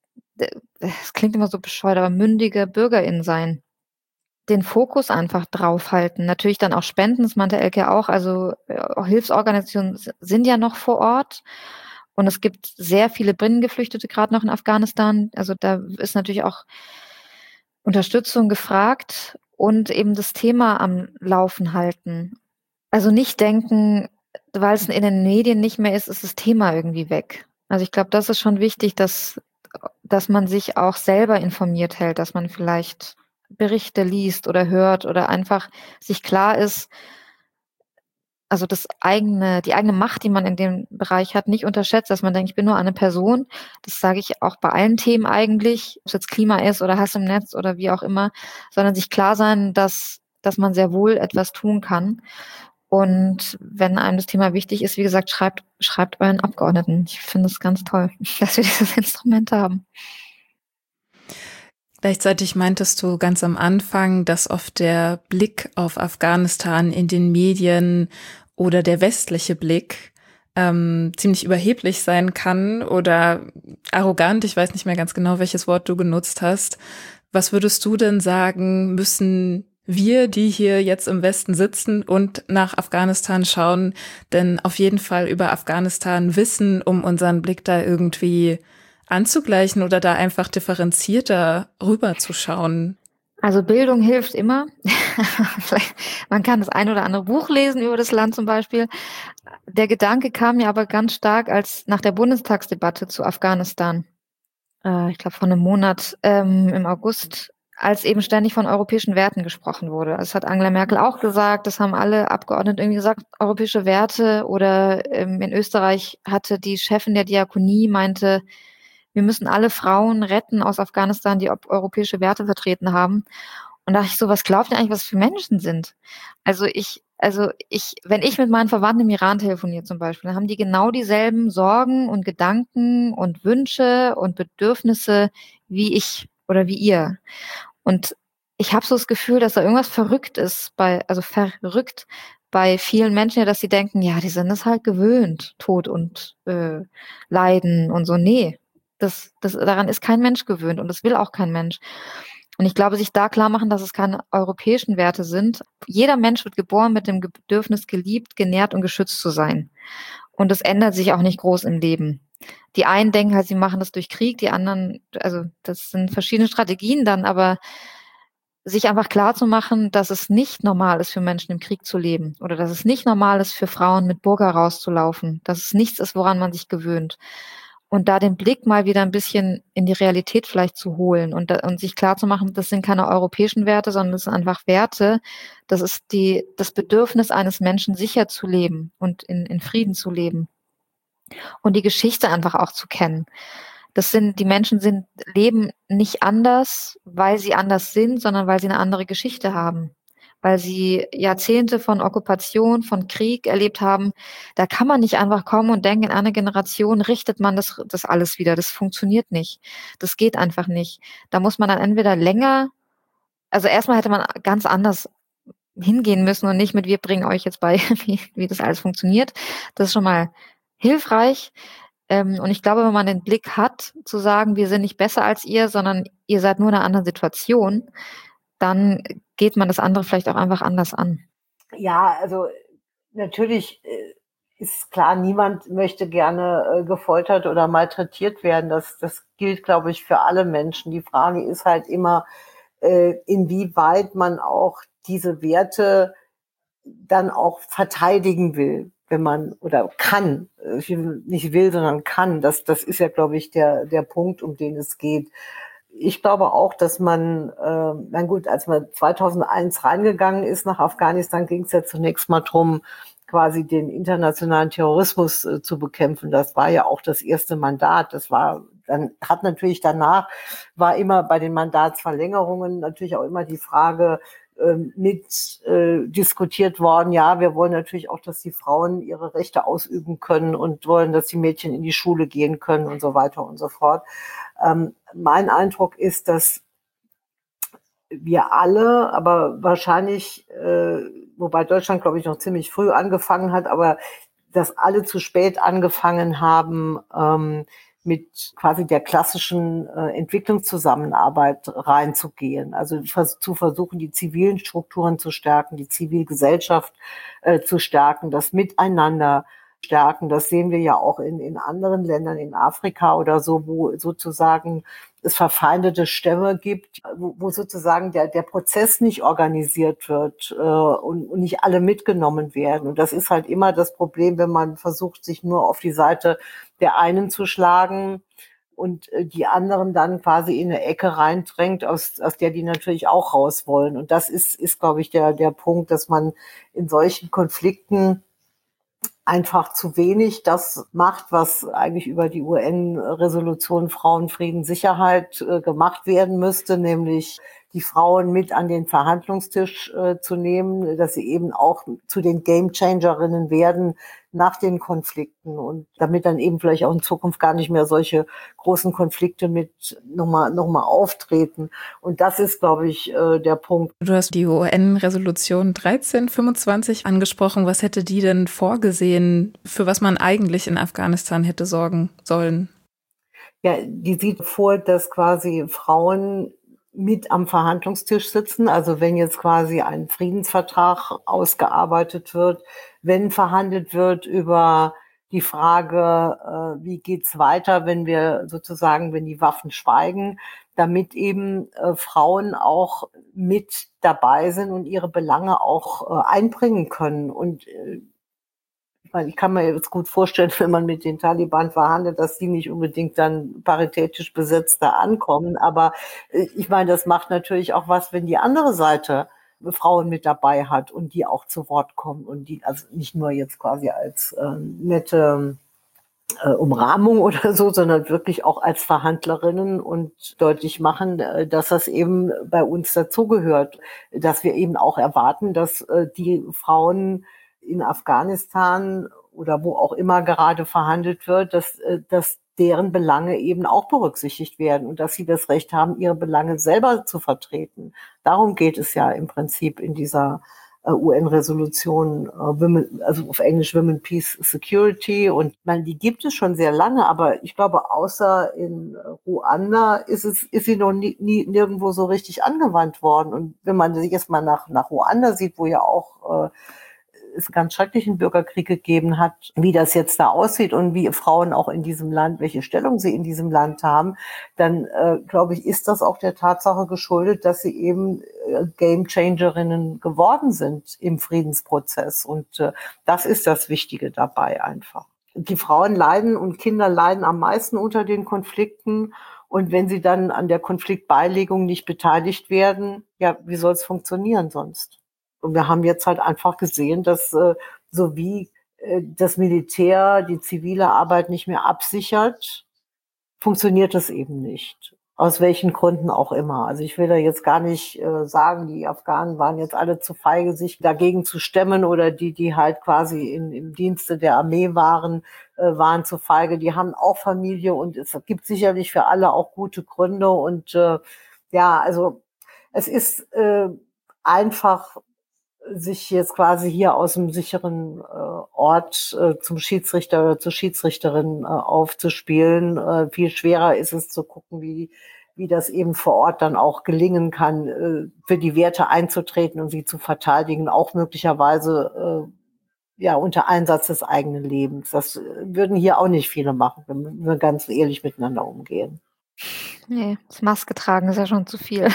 es klingt immer so bescheuert, aber mündige BürgerInnen sein. Den Fokus einfach draufhalten. Natürlich dann auch Spenden, das meinte Elke auch. Also auch Hilfsorganisationen sind ja noch vor Ort. Und es gibt sehr viele Binnengeflüchtete, gerade noch in Afghanistan. Also da ist natürlich auch Unterstützung gefragt und eben das Thema am Laufen halten. Also nicht denken, weil es in den Medien nicht mehr ist, ist das Thema irgendwie weg. Also ich glaube, das ist schon wichtig, dass, dass man sich auch selber informiert hält, dass man vielleicht Berichte liest oder hört oder einfach sich klar ist, also das eigene, die eigene Macht, die man in dem Bereich hat, nicht unterschätzt, dass man denkt, ich bin nur eine Person. Das sage ich auch bei allen Themen eigentlich, ob es jetzt Klima ist oder Hass im Netz oder wie auch immer, sondern sich klar sein, dass, dass man sehr wohl etwas tun kann. Und wenn einem das Thema wichtig ist, wie gesagt, schreibt, schreibt euren Abgeordneten. Ich finde es ganz toll, dass wir dieses Instrument haben. Gleichzeitig meintest du ganz am Anfang, dass oft der Blick auf Afghanistan in den Medien oder der westliche Blick ähm, ziemlich überheblich sein kann oder arrogant. Ich weiß nicht mehr ganz genau, welches Wort du genutzt hast. Was würdest du denn sagen, müssen wir, die hier jetzt im Westen sitzen und nach Afghanistan schauen, denn auf jeden Fall über Afghanistan wissen, um unseren Blick da irgendwie anzugleichen oder da einfach differenzierter rüberzuschauen? Also Bildung hilft immer. Man kann das ein oder andere Buch lesen über das Land zum Beispiel. Der Gedanke kam mir aber ganz stark als nach der Bundestagsdebatte zu Afghanistan. Äh, ich glaube vor einem Monat ähm, im August, als eben ständig von europäischen Werten gesprochen wurde. Das hat Angela Merkel auch gesagt, das haben alle Abgeordneten irgendwie gesagt, europäische Werte. Oder ähm, in Österreich hatte die Chefin der Diakonie, meinte, wir müssen alle Frauen retten aus Afghanistan, die europäische Werte vertreten haben. Und da dachte ich so, was glaubt ihr eigentlich, was für Menschen sind? Also ich, also ich, wenn ich mit meinen Verwandten im Iran telefoniere zum Beispiel, dann haben die genau dieselben Sorgen und Gedanken und Wünsche und Bedürfnisse wie ich oder wie ihr. Und ich habe so das Gefühl, dass da irgendwas verrückt ist bei, also verrückt bei vielen Menschen, ja, dass sie denken, ja, die sind es halt gewöhnt, Tod und äh, Leiden und so. Nee, das, das, daran ist kein Mensch gewöhnt und das will auch kein Mensch. Und ich glaube, sich da klar machen, dass es keine europäischen Werte sind. Jeder Mensch wird geboren mit dem Bedürfnis, geliebt, genährt und geschützt zu sein. Und das ändert sich auch nicht groß im Leben. Die einen denken halt, sie machen das durch Krieg, die anderen, also das sind verschiedene Strategien dann, aber sich einfach klar zu machen, dass es nicht normal ist für Menschen im Krieg zu leben oder dass es nicht normal ist für Frauen mit Burka rauszulaufen, dass es nichts ist, woran man sich gewöhnt. Und da den Blick mal wieder ein bisschen in die Realität vielleicht zu holen und, und sich klar zu machen, das sind keine europäischen Werte, sondern das sind einfach Werte. Das ist die, das Bedürfnis eines Menschen, sicher zu leben und in, in Frieden zu leben. Und die Geschichte einfach auch zu kennen. Das sind, die Menschen sind, leben nicht anders, weil sie anders sind, sondern weil sie eine andere Geschichte haben. Weil sie Jahrzehnte von Okkupation, von Krieg erlebt haben. Da kann man nicht einfach kommen und denken, in einer Generation richtet man das, das alles wieder. Das funktioniert nicht. Das geht einfach nicht. Da muss man dann entweder länger, also erstmal hätte man ganz anders hingehen müssen und nicht mit, wir bringen euch jetzt bei, wie, wie das alles funktioniert. Das ist schon mal hilfreich. Ähm, und ich glaube, wenn man den Blick hat, zu sagen, wir sind nicht besser als ihr, sondern ihr seid nur in einer anderen Situation, dann geht man das andere vielleicht auch einfach anders an. Ja, also natürlich äh, ist klar, niemand möchte gerne äh, gefoltert oder malträtiert werden. Das, das gilt, glaube ich, für alle Menschen. Die Frage ist halt immer, äh, inwieweit man auch diese Werte dann auch verteidigen will, wenn man oder kann, ich nicht will, sondern kann. Das, das ist ja, glaube ich, der, der Punkt, um den es geht. Ich glaube auch, dass man, äh, na gut, als man zweitausendeins reingegangen ist nach Afghanistan, ging es ja zunächst mal drum, quasi den internationalen Terrorismus äh, zu bekämpfen. Das war ja auch das erste Mandat. Das war, dann hat natürlich danach, war immer bei den Mandatsverlängerungen natürlich auch immer die Frage, mit äh, diskutiert worden, ja, wir wollen natürlich auch, dass die Frauen ihre Rechte ausüben können und wollen, dass die Mädchen in die Schule gehen können und so weiter und so fort. Ähm, mein Eindruck ist, dass wir alle, aber wahrscheinlich, äh, wobei Deutschland, glaube ich, noch ziemlich früh angefangen hat, aber dass alle zu spät angefangen haben, ähm, mit quasi der klassischen äh, Entwicklungszusammenarbeit reinzugehen. Also vers- zu versuchen, die zivilen Strukturen zu stärken, die Zivilgesellschaft äh, zu stärken, das Miteinander stärken. Das sehen wir ja auch in, in anderen Ländern, in Afrika oder so, wo sozusagen es verfeindete Stämme gibt, wo, wo sozusagen der, der Prozess nicht organisiert wird äh, und, und nicht alle mitgenommen werden. Und das ist halt immer das Problem, wenn man versucht, sich nur auf die Seite der einen zu schlagen und äh, die anderen dann quasi in eine Ecke reindrängt, aus, aus der die natürlich auch raus wollen. Und das ist, ist glaube ich, der, der Punkt, dass man in solchen Konflikten einfach zu wenig das macht, was eigentlich über die U N-Resolution Frauen, Frieden, Sicherheit äh, gemacht werden müsste, nämlich die Frauen mit an den Verhandlungstisch äh, zu nehmen, dass sie eben auch zu den Gamechangerinnen werden nach den Konflikten und damit dann eben vielleicht auch in Zukunft gar nicht mehr solche großen Konflikte mit nochmal noch mal auftreten. Und das ist, glaube ich, äh, der Punkt. Du hast die U N-Resolution dreizehn fünfundzwanzig angesprochen. Was hätte die denn vorgesehen, für was man eigentlich in Afghanistan hätte sorgen sollen? Ja, die sieht vor, dass quasi Frauen mit am Verhandlungstisch sitzen. Also wenn jetzt quasi ein Friedensvertrag ausgearbeitet wird, wenn verhandelt wird über die Frage, äh, wie geht's weiter, wenn wir sozusagen, wenn die Waffen schweigen, damit eben äh, Frauen auch mit dabei sind und ihre Belange auch äh, einbringen können. Und äh, ich kann mir jetzt gut vorstellen, wenn man mit den Taliban verhandelt, dass die nicht unbedingt dann paritätisch besetzt da ankommen. Aber ich meine, das macht natürlich auch was, wenn die andere Seite Frauen mit dabei hat und die auch zu Wort kommen und die also nicht nur jetzt quasi als äh, nette äh, Umrahmung oder so, sondern wirklich auch als Verhandlerinnen und deutlich machen, äh, dass das eben bei uns dazugehört, dass wir eben auch erwarten, dass äh, die Frauen in Afghanistan oder wo auch immer gerade verhandelt wird, dass, dass deren Belange eben auch berücksichtigt werden und dass sie das Recht haben, ihre Belange selber zu vertreten. Darum geht es ja im Prinzip in dieser äh, U N-Resolution, äh, Women, also auf Englisch Women, Peace, Security. Und ich meine, die gibt es schon sehr lange, aber ich glaube, außer in Ruanda ist es, ist sie noch nie, nie nirgendwo so richtig angewandt worden. Und wenn man sich jetzt mal nach, nach Ruanda sieht, wo ja auch äh, es ganz schrecklichen Bürgerkrieg gegeben hat, wie das jetzt da aussieht und wie Frauen auch in diesem Land, welche Stellung sie in diesem Land haben, dann äh, glaube ich, ist das auch der Tatsache geschuldet, dass sie eben äh, Game-Changerinnen geworden sind im Friedensprozess. Und äh, das ist das Wichtige dabei einfach. Die Frauen leiden und Kinder leiden am meisten unter den Konflikten. Und wenn sie dann an der Konfliktbeilegung nicht beteiligt werden, ja, wie soll es funktionieren sonst? Und wir haben jetzt halt einfach gesehen, dass äh, so wie äh, das Militär die zivile Arbeit nicht mehr absichert, funktioniert das eben nicht. Aus welchen Gründen auch immer. Also ich will da jetzt gar nicht äh, sagen, die Afghanen waren jetzt alle zu feige, sich dagegen zu stemmen, oder die, die halt quasi in, im Dienste der Armee waren, äh, waren zu feige. Die haben auch Familie und es gibt sicherlich für alle auch gute Gründe. Und äh, ja, also es ist äh, einfach, sich jetzt quasi hier aus dem sicheren äh, Ort äh, zum Schiedsrichter oder zur Schiedsrichterin äh, aufzuspielen. Äh, viel schwerer ist es zu gucken, wie wie das eben vor Ort dann auch gelingen kann, äh, für die Werte einzutreten und sie zu verteidigen, auch möglicherweise äh, ja unter Einsatz des eigenen Lebens. Das äh, würden hier auch nicht viele machen, wenn wir ganz ehrlich miteinander umgehen. Nee, das Maske tragen ist ja schon zu viel.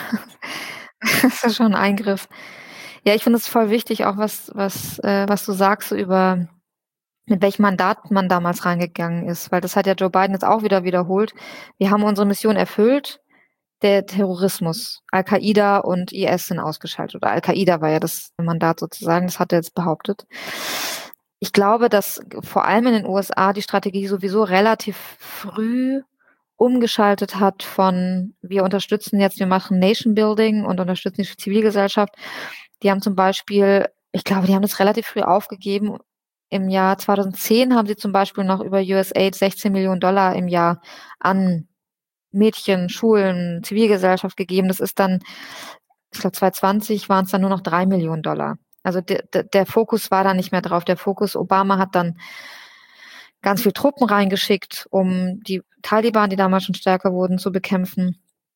Das ist ja schon ein Eingriff. Ja, ich finde es voll wichtig, auch was, was, äh, was du sagst, so über mit welchem Mandat man damals reingegangen ist, weil das hat ja Joe Biden jetzt auch wieder wiederholt. Wir haben unsere Mission erfüllt, der Terrorismus, Al-Qaida und I S sind ausgeschaltet. Oder Al-Qaida war ja das Mandat sozusagen, das hat er jetzt behauptet. Ich glaube, dass vor allem in den U S A die Strategie sowieso relativ früh umgeschaltet hat von wir unterstützen jetzt, wir machen Nation Building und unterstützen die Zivilgesellschaft. Die haben zum Beispiel, ich glaube, die haben das relativ früh aufgegeben. Im Jahr zweitausendzehn haben sie zum Beispiel noch über U S A I D sechzehn Millionen Dollar im Jahr an Mädchen, Schulen, Zivilgesellschaft gegeben. Das ist dann, ich glaube zweitausendzwanzig waren es dann nur noch drei Millionen Dollar. Also de, de, der Fokus war da nicht mehr drauf. Der Fokus, Obama hat dann ganz viel Truppen reingeschickt, um die Taliban, die damals schon stärker wurden, zu bekämpfen.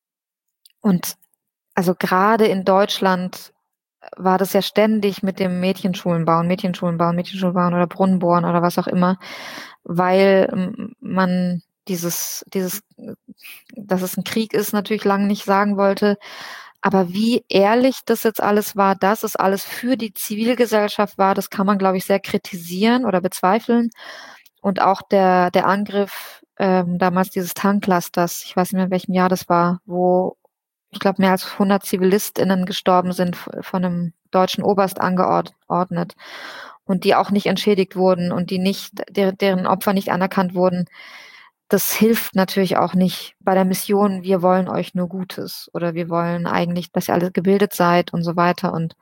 Und also gerade in Deutschland war das ja ständig mit dem Mädchenschulen bauen, Mädchenschulen bauen, Mädchenschulen bauen oder Brunnen bohren oder was auch immer, weil man dieses, dieses, dass es ein Krieg ist, natürlich lange nicht sagen wollte. Aber wie ehrlich das jetzt alles war, dass es alles für die Zivilgesellschaft war, das kann man, glaube ich, sehr kritisieren oder bezweifeln. Und auch der, der Angriff ähm, damals dieses Tankclusters, ich weiß nicht mehr, in welchem Jahr das war, wo ich glaube, mehr als hundert ZivilistInnen gestorben sind, von einem deutschen Oberst angeordnet und die auch nicht entschädigt wurden und die nicht, deren Opfer nicht anerkannt wurden. Das hilft natürlich auch nicht bei der Mission, wir wollen euch nur Gutes oder wir wollen eigentlich, dass ihr alle gebildet seid und so weiter. Und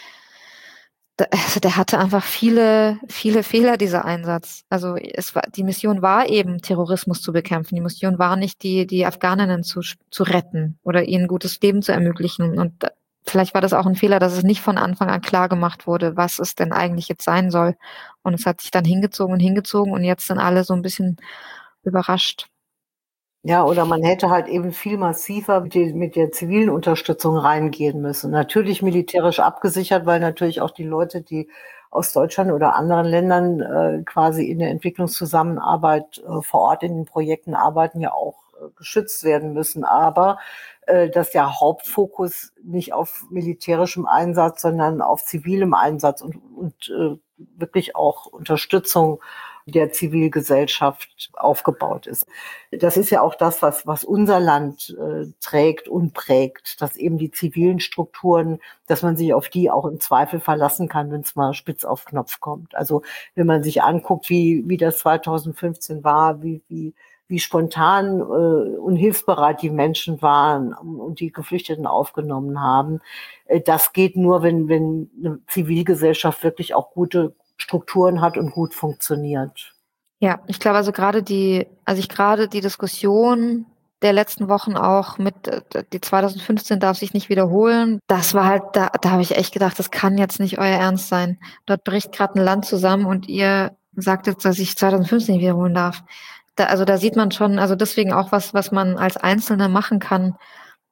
also der hatte einfach viele, viele Fehler, dieser Einsatz. Also es war, die Mission war eben, Terrorismus zu bekämpfen. Die Mission war nicht, die, die Afghaninnen zu, zu retten oder ihnen ein gutes Leben zu ermöglichen. Und vielleicht war das auch ein Fehler, dass es nicht von Anfang an klar gemacht wurde, was es denn eigentlich jetzt sein soll. Und es hat sich dann hingezogen und hingezogen und jetzt sind alle so ein bisschen überrascht. Ja, oder man hätte halt eben viel massiver mit, die, mit der zivilen Unterstützung reingehen müssen. Natürlich militärisch abgesichert, weil natürlich auch die Leute, die aus Deutschland oder anderen Ländern äh, quasi in der Entwicklungszusammenarbeit äh, vor Ort in den Projekten arbeiten, ja auch äh, geschützt werden müssen. Aber äh, dass der Hauptfokus nicht auf militärischem Einsatz, sondern auf zivilem Einsatz und, und äh, wirklich auch Unterstützung der Zivilgesellschaft aufgebaut ist. Das ist ja auch das, was, was unser Land äh, trägt und prägt, dass eben die zivilen Strukturen, dass man sich auf die auch im Zweifel verlassen kann, wenn es mal spitz auf Knopf kommt. Also wenn man sich anguckt, wie, wie das zweitausendfünfzehn war, wie, wie, wie spontan äh, und hilfsbereit die Menschen waren und die Geflüchteten aufgenommen haben, äh, das geht nur, wenn, wenn eine Zivilgesellschaft wirklich auch gute Strukturen hat und gut funktioniert. Ja, ich glaube also gerade die, also ich gerade die Diskussion der letzten Wochen auch mit, die zweitausendfünfzehn darf sich nicht wiederholen. Das war halt, da, da habe ich echt gedacht, das kann jetzt nicht euer Ernst sein. Dort bricht gerade ein Land zusammen und ihr sagt jetzt, dass ich zweitausendfünfzehn nicht wiederholen darf. Da, also da sieht man schon, also deswegen auch was, was man als Einzelne machen kann,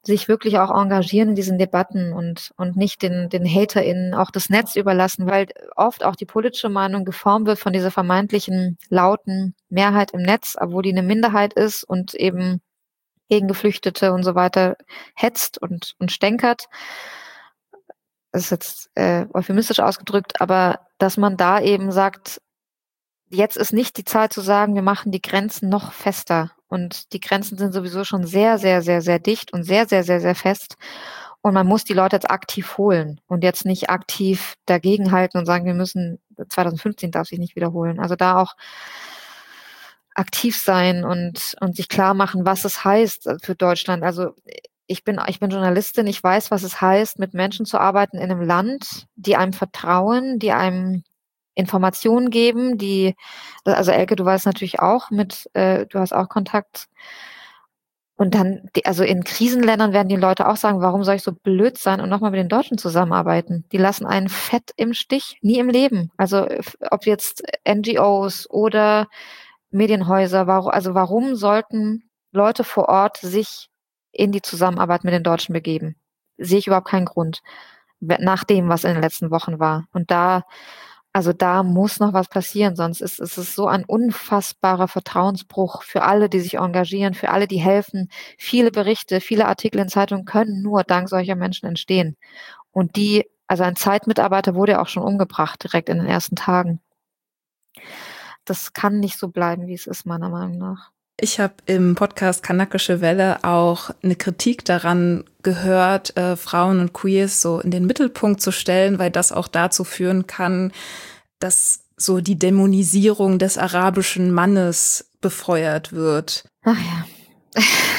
sich wirklich auch engagieren in diesen Debatten und, und nicht den, den HaterInnen auch das Netz überlassen, weil oft auch die politische Meinung geformt wird von dieser vermeintlichen lauten Mehrheit im Netz, obwohl die eine Minderheit ist und eben gegen Geflüchtete und so weiter hetzt und, und stänkert. Das ist jetzt äh, euphemistisch ausgedrückt, aber dass man da eben sagt, jetzt ist nicht die Zeit zu sagen, wir machen die Grenzen noch fester. Und die Grenzen sind sowieso schon sehr, sehr, sehr, sehr dicht und sehr, sehr, sehr, sehr fest. Und man muss die Leute jetzt aktiv holen und jetzt nicht aktiv dagegenhalten und sagen, wir müssen, zwanzig fünfzehn darf sich nicht wiederholen. Also da auch aktiv sein und, und sich klar machen, was es heißt für Deutschland. Also ich bin, ich bin Journalistin, ich weiß, was es heißt, mit Menschen zu arbeiten in einem Land, die einem vertrauen, die einem Informationen geben, die, also Elke, du weißt natürlich auch mit, äh, du hast auch Kontakt. Und dann, die, also in Krisenländern werden die Leute auch sagen, warum soll ich so blöd sein und nochmal mit den Deutschen zusammenarbeiten? Die lassen einen fett im Stich, nie im Leben. Also ob jetzt N G Os oder Medienhäuser, warum, also warum sollten Leute vor Ort sich in die Zusammenarbeit mit den Deutschen begeben? Sehe ich überhaupt keinen Grund, nach dem, was in den letzten Wochen war. Und da Also da muss noch was passieren, sonst ist, ist es so ein unfassbarer Vertrauensbruch für alle, die sich engagieren, für alle, die helfen. Viele Berichte, viele Artikel in Zeitungen können nur dank solcher Menschen entstehen. Und die, also ein Zeitmitarbeiter wurde ja auch schon umgebracht, direkt in den ersten Tagen. Das kann nicht so bleiben, wie es ist, meiner Meinung nach. Ich habe im Podcast Kanakische Welle auch eine Kritik daran gehört, äh, Frauen und Queers so in den Mittelpunkt zu stellen, weil das auch dazu führen kann, dass so die Dämonisierung des arabischen Mannes befeuert wird. Ach ja.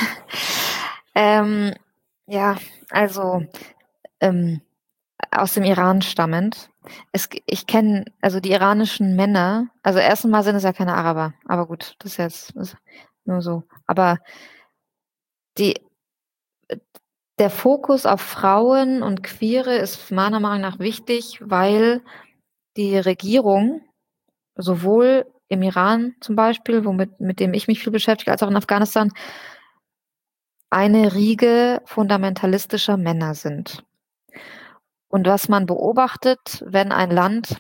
ähm, ja, also ähm, aus dem Iran stammend. Es, ich kenne also die iranischen Männer, also erstens mal sind es ja keine Araber, aber gut, das ist jetzt das ist nur so. Aber die, der Fokus auf Frauen und Queere ist meiner Meinung nach wichtig, weil die Regierung sowohl im Iran zum Beispiel, womit mit dem ich mich viel beschäftige, als auch in Afghanistan, eine Riege fundamentalistischer Männer sind. Und was man beobachtet, wenn ein Land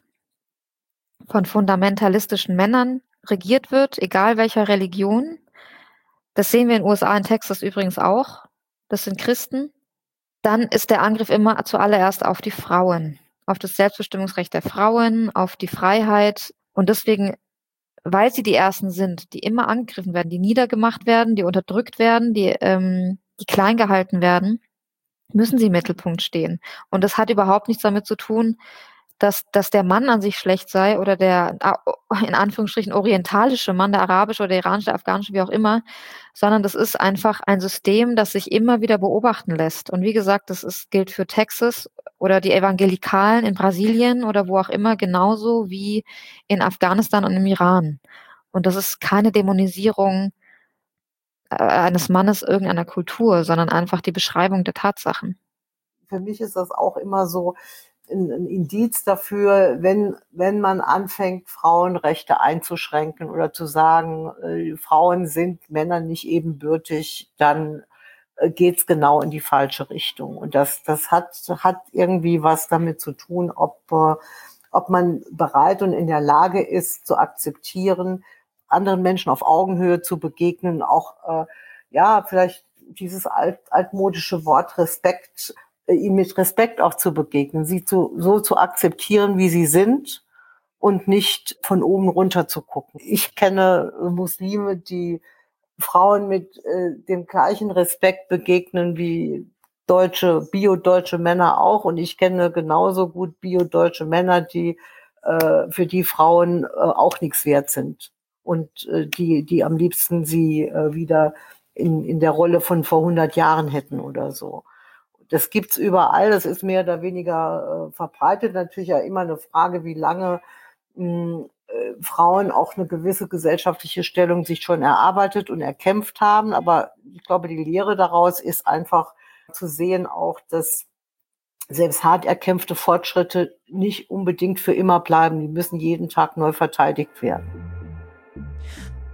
von fundamentalistischen Männern regiert wird, egal welcher Religion, das sehen wir in den U S A, in Texas übrigens auch, das sind Christen, dann ist der Angriff immer zuallererst auf die Frauen, auf das Selbstbestimmungsrecht der Frauen, auf die Freiheit. Und deswegen, weil sie die Ersten sind, die immer angegriffen werden, die niedergemacht werden, die unterdrückt werden, die, ähm, die klein gehalten werden, müssen sie im Mittelpunkt stehen. Und das hat überhaupt nichts damit zu tun, dass, dass der Mann an sich schlecht sei oder der in Anführungsstrichen orientalische Mann, der arabische oder der iranische, der afghanische, wie auch immer, sondern das ist einfach ein System, das sich immer wieder beobachten lässt. Und wie gesagt, das ist, gilt für Texas oder die Evangelikalen in Brasilien oder wo auch immer, genauso wie in Afghanistan und im Iran. Und das ist keine Dämonisierung äh, eines Mannes irgendeiner Kultur, sondern einfach die Beschreibung der Tatsachen. Für mich ist das auch immer so ein, ein Indiz dafür, wenn, wenn man anfängt, Frauenrechte einzuschränken oder zu sagen, äh, Frauen sind Männern nicht ebenbürtig, dann äh, geht's genau in die falsche Richtung. Und das, das hat, hat irgendwie was damit zu tun, ob, äh, ob man bereit und in der Lage ist, zu akzeptieren, anderen Menschen auf Augenhöhe zu begegnen, auch, äh, ja, vielleicht dieses alt, altmodische Wort Respekt, ihm mit Respekt auch zu begegnen, sie zu, so zu akzeptieren, wie sie sind und nicht von oben runter zu gucken. Ich kenne Muslime, die Frauen mit äh, dem gleichen Respekt begegnen wie deutsche, bio-deutsche Männer auch. Und ich kenne genauso gut bio-deutsche Männer, die äh, für die Frauen äh, auch nichts wert sind und äh, die, die am liebsten sie äh, wieder in, in der Rolle von vor hundert Jahren hätten oder so. Das gibt's überall, das ist mehr oder weniger äh, verbreitet. Natürlich ja immer eine Frage, wie lange mh, äh, Frauen auch eine gewisse gesellschaftliche Stellung sich schon erarbeitet und erkämpft haben. Aber ich glaube, die Lehre daraus ist einfach zu sehen auch, dass selbst hart erkämpfte Fortschritte nicht unbedingt für immer bleiben. Die müssen jeden Tag neu verteidigt werden.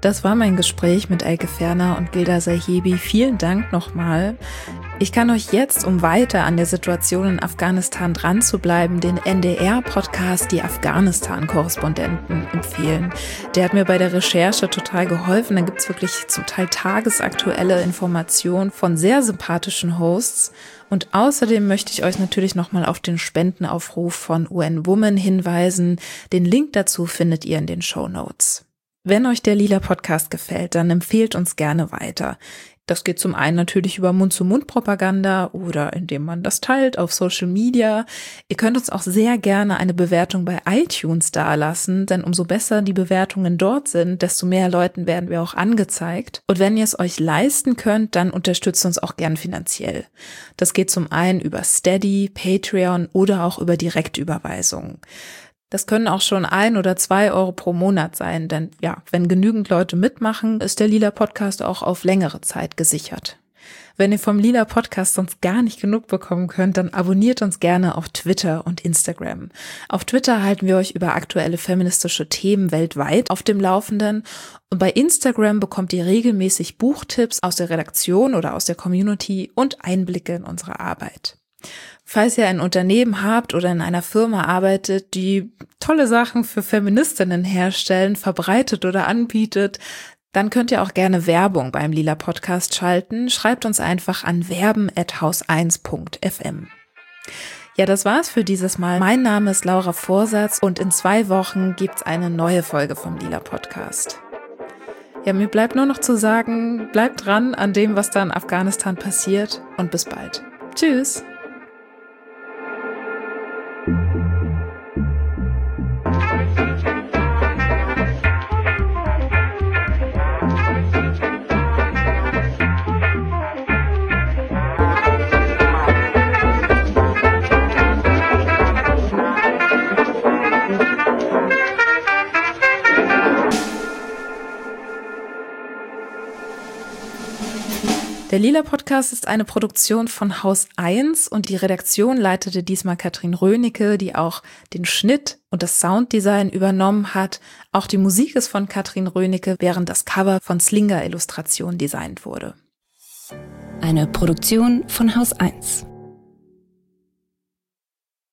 Das war mein Gespräch mit Elke Ferner und Gilda Sahibi. Vielen Dank nochmal. Ich kann euch jetzt, um weiter an der Situation in Afghanistan dran zu bleiben, den N D R-Podcast Die Afghanistan-Korrespondenten empfehlen. Der hat mir bei der Recherche total geholfen. Da gibt's wirklich zum Teil tagesaktuelle Informationen von sehr sympathischen Hosts. Und außerdem möchte ich euch natürlich nochmal auf den Spendenaufruf von U N Women hinweisen. Den Link dazu findet ihr in den Shownotes. Wenn euch der Lila Podcast gefällt, dann empfehlt uns gerne weiter. Das geht zum einen natürlich über Mund-zu-Mund-Propaganda oder indem man das teilt auf Social Media. Ihr könnt uns auch sehr gerne eine Bewertung bei iTunes dalassen, denn umso besser die Bewertungen dort sind, desto mehr Leuten werden wir auch angezeigt. Und wenn ihr es euch leisten könnt, dann unterstützt uns auch gern finanziell. Das geht zum einen über Steady, Patreon oder auch über Direktüberweisungen. Das können auch schon ein oder zwei Euro pro Monat sein, denn ja, wenn genügend Leute mitmachen, ist der Lila Podcast auch auf längere Zeit gesichert. Wenn ihr vom Lila Podcast sonst gar nicht genug bekommen könnt, dann abonniert uns gerne auf Twitter und Instagram. Auf Twitter halten wir euch über aktuelle feministische Themen weltweit auf dem Laufenden und bei Instagram bekommt ihr regelmäßig Buchtipps aus der Redaktion oder aus der Community und Einblicke in unsere Arbeit. Falls ihr ein Unternehmen habt oder in einer Firma arbeitet, die tolle Sachen für Feministinnen herstellen, verbreitet oder anbietet, dann könnt ihr auch gerne Werbung beim Lila Podcast schalten. Schreibt uns einfach an werben at haus eins punkt f m. Ja, das war's für dieses Mal. Mein Name ist Laura Vorsatz und in zwei Wochen gibt's eine neue Folge vom Lila Podcast. Ja, mir bleibt nur noch zu sagen, bleibt dran an dem, was da in Afghanistan passiert und bis bald. Tschüss! Der Lila Podcast ist eine Produktion von Haus eins und die Redaktion leitete diesmal Katrin Rönecke, die auch den Schnitt und das Sounddesign übernommen hat. Auch die Musik ist von Katrin Rönecke, während das Cover von Slinger Illustration designt wurde. Eine Produktion von Haus eins.